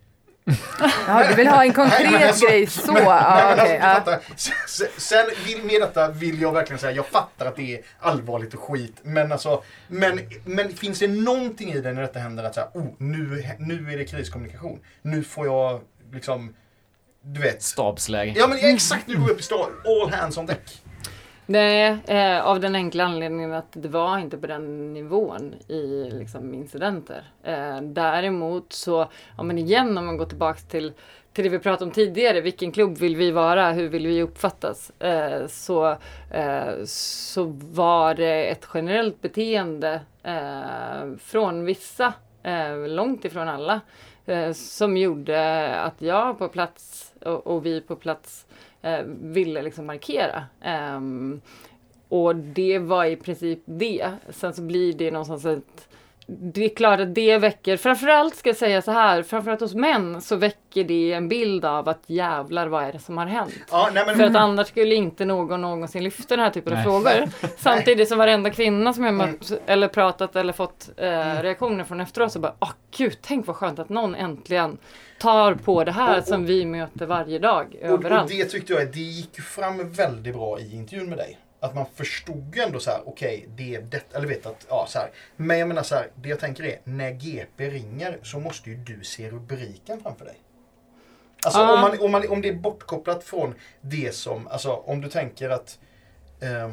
Speaker 2: Ja, du vill ha en konkret nej, alltså, grej så. Men, ja,
Speaker 4: nej,
Speaker 2: okay,
Speaker 4: alltså,
Speaker 2: ja.
Speaker 4: Sen, sen vill, med detta vill jag verkligen säga, jag fattar att det är allvarligt och skit. Men alltså, men, men finns det någonting i det när detta händer att säga, oh, nu, nu är det kriskommunikation. Nu får jag liksom, du vet.
Speaker 3: Stabsläge.
Speaker 4: Ja, men exakt, nu går vi upp i stab. All hands on deck.
Speaker 1: Nej, eh, av den enkla anledningen att det var inte på den nivån i liksom, incidenter. Eh, däremot så, ja, men igen om man går tillbaka till, till det vi pratade om tidigare, vilken klubb vill vi vara, hur vill vi uppfattas, eh, så, eh, så var det ett generellt beteende eh, från vissa, eh, långt ifrån alla, eh, som gjorde att jag på plats och, och vi på plats Eh, ville liksom markera. Um, och det var i princip det. Sen så blir det någonstans ett... Det är klart att det väcker... Framförallt ska jag säga så här. Framförallt hos män så väcker det en bild av att jävlar, vad är det som har hänt?
Speaker 4: Ja, nej, men...
Speaker 1: För att annars skulle inte någon någonsin lyfta den här typen av frågor. Samtidigt som varenda kvinna som jag mött mm. eller pratat eller fått eh, mm. reaktioner från efteråt så bara, åh gud, tänk vad skönt att någon äntligen tar på det här och, och, som vi möter varje dag
Speaker 4: och,
Speaker 1: överallt.
Speaker 4: Och det tyckte jag, det gick fram väldigt bra i intervjun med dig. Att man förstod ändå så här, okej, okay, det är det, eller vet att, ja så här. Men jag menar så här, det jag tänker är, när G P ringer så måste ju du se rubriken framför dig. Alltså ah. om, man, om, man, om det är bortkopplat från det som, alltså om du tänker att eh,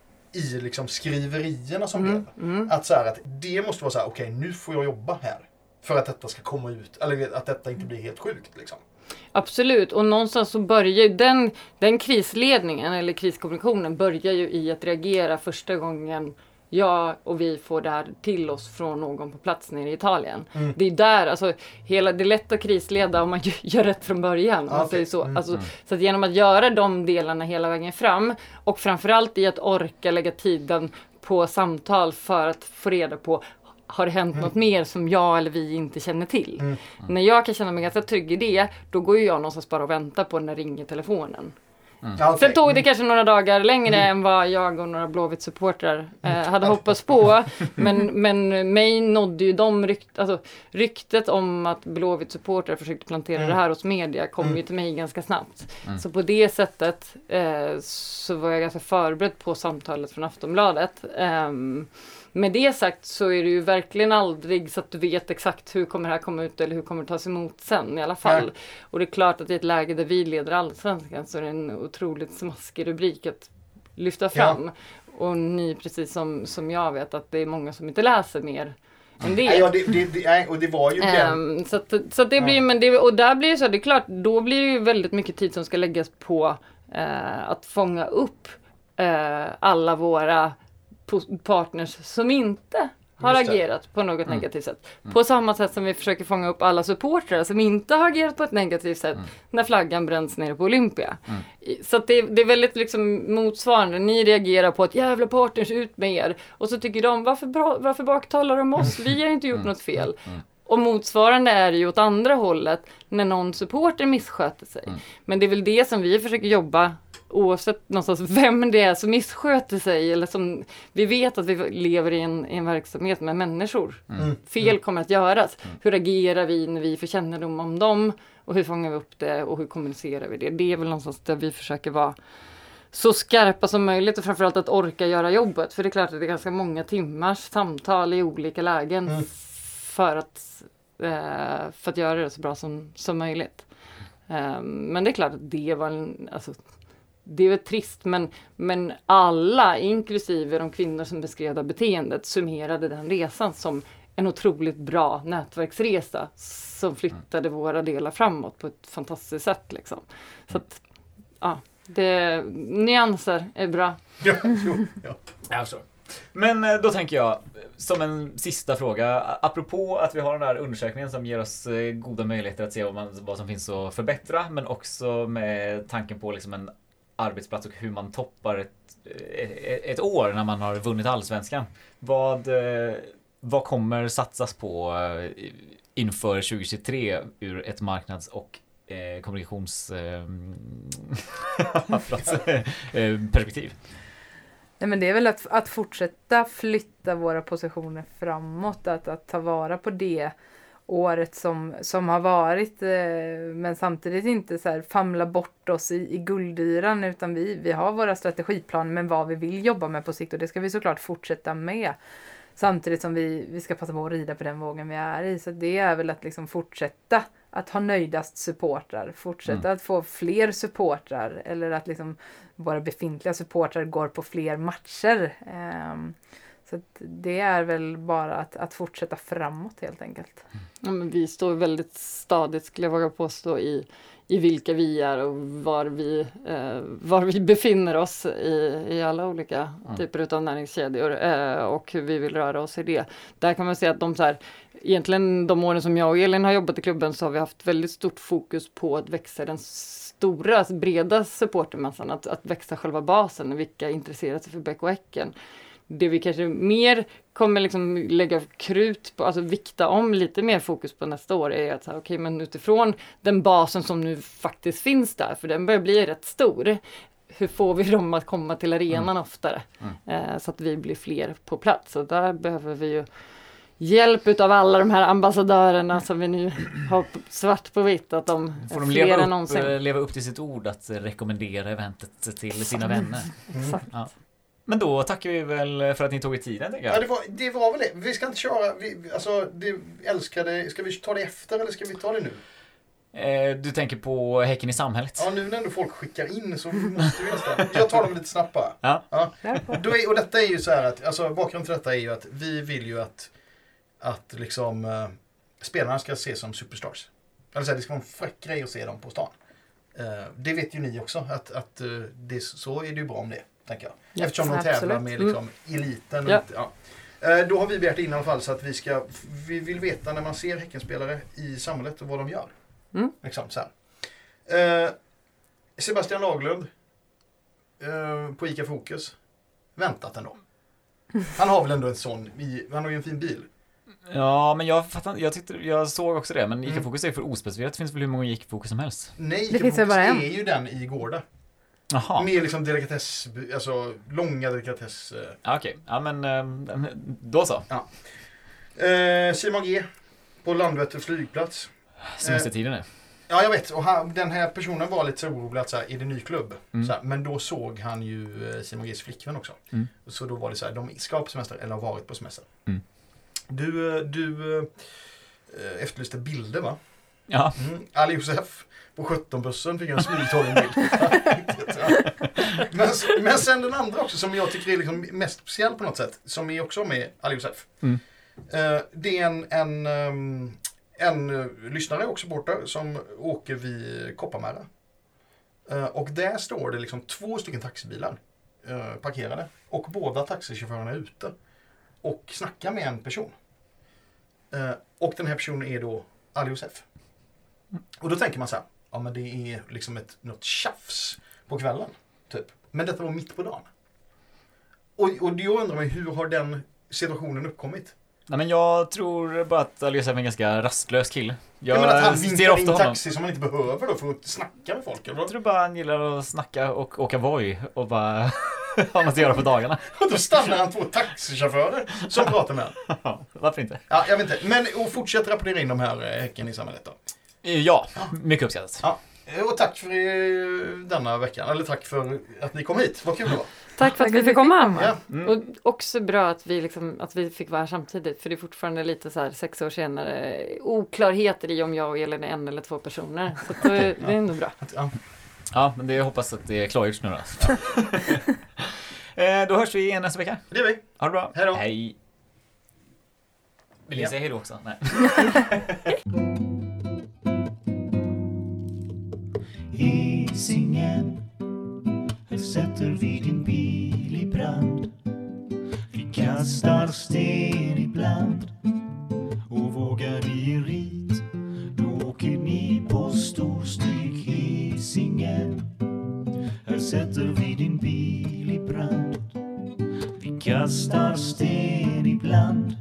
Speaker 4: i liksom skriverierna som
Speaker 1: mm,
Speaker 4: blev,
Speaker 1: mm.
Speaker 4: att så här, att det måste vara så här, okej, okay, nu får jag jobba här. För att detta ska komma ut, eller att detta inte blir helt sjukt liksom.
Speaker 1: Absolut, och någonstans så börjar ju den, den krisledningen eller kriskommunikationen börjar ju i att reagera första gången jag och vi får det här till oss från någon på plats nere i Italien. Mm. Det är där, alltså, hela, det är lätt att krisleda om man gör rätt från början. Okay. Man säger så. Mm. Alltså, så att genom att göra de delarna hela vägen fram och framförallt i att orka lägga tiden på samtal för att få reda på, har det hänt mm. något mer som jag eller vi inte känner till? Mm. Mm. När jag kan känna mig ganska trygg i det, då går ju jag någonstans bara och väntar på när ringer telefonen. Mm. Okay. Sen tog det kanske några dagar längre mm. än vad jag och några Blåvitt-supportrar eh, hade hoppats på. Men, men mig nådde ju de rykt, alltså, ryktet om att Blåvitt-supportrar försökte plantera mm. det här hos media kom mm. ju till mig ganska snabbt. Mm. Så på det sättet eh, så var jag ganska förberedd på samtalet från Aftonbladet. Eh, Med det sagt så är det ju verkligen aldrig så att du vet exakt hur kommer det här komma ut eller hur kommer det tas emot sen i alla fall. Nej. Och det är klart att i ett läge där vi leder allsvenskan så är det en otroligt smaskig rubrik att lyfta fram. Ja. Och ni, precis som, som jag vet, att det är många som inte läser mer än det.
Speaker 4: Ja, det, det, det och det var ju
Speaker 1: um, så att, så att det blir, ja. men det, och där blir det så, det är klart, då blir det ju väldigt mycket tid som ska läggas på uh, att fånga upp uh, alla våra partners som inte har agerat på något mm. negativt sätt. Mm. På samma sätt som vi försöker fånga upp alla supportrar som inte har agerat på ett negativt sätt mm. när flaggan bränns ner på Olympia. Mm. Så att det, det är väldigt liksom motsvarande. Ni reagerar på att jävla partners, ut med er. Och så tycker de, varför, bra, varför baktalar de oss? Vi har inte gjort mm. något fel. Mm. Och motsvarande är det ju åt andra hållet när någon supporter missköter sig. Mm. Men det är väl det som vi försöker jobba, oavsett någonstans vem det är som missköter sig. Eller som, vi vet att vi lever i en, i en verksamhet med människor. Mm. Fel kommer att göras. Mm. Hur agerar vi när vi får kännedom om dem? Och hur fångar vi upp det? Och hur kommunicerar vi det? Det är väl någonstans där vi försöker vara så skarpa som möjligt. Och framförallt att orka göra jobbet. För det är klart att det är ganska många timmars samtal i olika lägen. Mm. För att, eh, för att göra det så bra som, som möjligt. Um, men det är klart att det var en, alltså, det var trist, men, men alla, inklusive de kvinnor som beskrev det beteendet, summerade den resan som en otroligt bra nätverksresa som flyttade våra delar framåt på ett fantastiskt sätt. Liksom. Så att, ja, det, nyanser är bra.
Speaker 4: Ja, jo, ja.
Speaker 3: Jag förstår. Men då tänker jag, som en sista fråga, apropå att vi har den här undersökningen som ger oss goda möjligheter att se vad, man, vad som finns att förbättra, men också med tanken på liksom en arbetsplats och hur man toppar ett, ett år när man har vunnit allsvenskan. Vad, vad kommer satsas på inför tjugo tjugotre ur ett marknads- och eh, kommunikationsperspektiv?
Speaker 2: Nej, men det är väl att, att fortsätta flytta våra positioner framåt, att, att ta vara på det året som, som har varit, eh, men samtidigt inte så här famla bort oss i, i guldyran, utan vi, vi har våra strategiplaner men vad vi vill jobba med på sikt, och det ska vi såklart fortsätta med. Samtidigt som vi, vi ska passa på att rida på den vågen vi är i. Så det är väl att liksom fortsätta att ha nöjdast supportrar. Fortsätta mm. att få fler supportrar. Eller att liksom våra befintliga supportrar går på fler matcher. Um, så att det är väl bara att, att fortsätta framåt helt enkelt.
Speaker 1: Ja, men vi står väldigt stadigt, skulle jag våga påstå, i, i vilka vi är och var vi, eh, var vi befinner oss i, i alla olika mm. typer av näringskedjor eh, och hur vi vill röra oss i det. Där kan man säga att de så här, egentligen de åren som jag och Elin har jobbat i klubben så har vi haft väldigt stort fokus på att växa den stora, breda supportermassan, att, att växa själva basen, vilka intresserar sig för B K Häcken. Det vi kanske mer kommer liksom lägga krut på, alltså vikta om lite mer fokus på nästa år, är att okej, okay, men utifrån den basen som nu faktiskt finns där, för den börjar bli rätt stor, hur får vi dem att komma till arenan mm. oftare mm. Eh, så att vi blir fler på plats, och där behöver vi ju hjälp utav alla de här ambassadörerna som vi nu har svart på vitt, att de
Speaker 3: får de leva upp, någonsin. leva upp till sitt ord att rekommendera eventet till sina vänner.
Speaker 1: Mm.
Speaker 3: Ja. Men då tackar vi väl för att ni tog i tiden, tänker jag.
Speaker 4: Ja, det var, det var väl det. Vi ska inte köra, vi, alltså, det älskade, ska vi ta det efter eller ska vi ta det nu?
Speaker 3: Eh, du tänker på Häcken i samhället?
Speaker 4: Ja, nu när ändå folk skickar in så måste vi nästan. Jag tar dem lite snabbare.
Speaker 3: Ja.
Speaker 4: Ja. Då är, och detta är ju så här att, alltså bakgrunden till detta är ju att vi vill ju att, att liksom uh, spelarna ska ses som superstars. Eller så här, det ska vara en fräck grej att se dem på stan. Uh, det vet ju ni också, att, att uh, det, så är det ju bra om det. Jag. Eftersom de tävlar absolut. med liksom, eliten. Och
Speaker 1: ja.
Speaker 4: Inte, ja. eh, då har vi begärt in i alla fall så att vi ska vi vill veta när man ser Häckenspelare i samhället och vad de gör.
Speaker 1: Mm.
Speaker 4: Liksom, så här. Eh, Sebastian Laglund eh, på ICA Fokus. Väntat ändå. Han har väl ändå en sån, i, han har ju en fin bil.
Speaker 3: Ja, men jag fattar, jag tyckte, jag såg också det, men ICA Fokus är för ospecificerat. Det finns väl hur många ICA Fokus som helst?
Speaker 4: Nej, ICA Fokus är ju den i Gårda.
Speaker 3: Aha.
Speaker 4: Med liksom delikatess, alltså långa delikatess. Eh.
Speaker 3: Okej, okay. Ja men eh, då så.
Speaker 4: Ja. Eh, Simon G på Landvetter flygplats.
Speaker 3: Semestertiden är.
Speaker 4: Ja, jag vet. Och han, den här personen var lite så orolig att så här, är det ny klubb?
Speaker 3: Mm.
Speaker 4: Så här, men då såg han ju eh, Simon G's flickvän också.
Speaker 3: Mm.
Speaker 4: Så då var det så här, de ska på semester eller har varit på semester.
Speaker 3: Mm.
Speaker 4: Du, du eh, efterlyste bilder, va?
Speaker 3: Ja.
Speaker 4: Mm. Ali Josef på sjutton-bussen fick en smygtagen bild. men, men sen den andra också som jag tycker är liksom mest speciell på något sätt, som är också med Ali Josef.
Speaker 3: Mm.
Speaker 4: Uh, det är en, en, um, en uh, lyssnare också borta som åker vid Kopparmära. Uh, och där står det liksom två stycken taxibilar uh, parkerade. Och båda taxichaufförerna är ute. Och snackar med en person. Uh, och den här personen är då Ali Josef. Och då tänker man så här, ja men det är liksom ett, något tjafs på kvällen, typ. Men detta var mitt på dagen. Och, och jag undrar mig, hur har den situationen uppkommit?
Speaker 3: Nej, men jag tror bara att Ali Josef är en ganska rastlös kille. Jag,
Speaker 4: jag menar att han vinkar in taxi
Speaker 3: honom.
Speaker 4: som man inte behöver då för att snacka med folk. Eller?
Speaker 3: Jag tror bara han gillar att snacka och åka Voi och bara ha något att göra på dagarna.
Speaker 4: Och då stannar han två taxichaufförer som pratar med honom.
Speaker 3: Varför inte?
Speaker 4: Ja, jag vet inte. Men och fortsätt rapportera in de här Häcken i samhället då.
Speaker 3: Ja, mycket uppskattat.
Speaker 4: Ja. Och tack för denna veckan. Eller tack för att ni kom hit. Vad kul det var.
Speaker 1: Tack för att vi fick komma.
Speaker 4: Ja.
Speaker 1: Mm. Och också bra att vi, liksom, att vi fick vara här samtidigt. För det är fortfarande lite så här sex år senare oklarheter i om jag och Elin är en eller två personer. Så det, det är ändå bra.
Speaker 4: Ja,
Speaker 3: ja men det, jag hoppas att det är klargjort nu då. eh, då hörs vi igen nästa vecka.
Speaker 4: Det gör vi.
Speaker 3: Ha det bra.
Speaker 4: Hej då.
Speaker 3: Hej. Vill ni
Speaker 4: Ja.
Speaker 3: säga hej då också? Nej.
Speaker 5: Hisingen, här sätter vi din bil i brand. Vi sten ibland. Och vågar ni er rit, då åker ni på Storstryk Hisingen. Här sätter vi din bil i brand. Vi kastar sten ibland.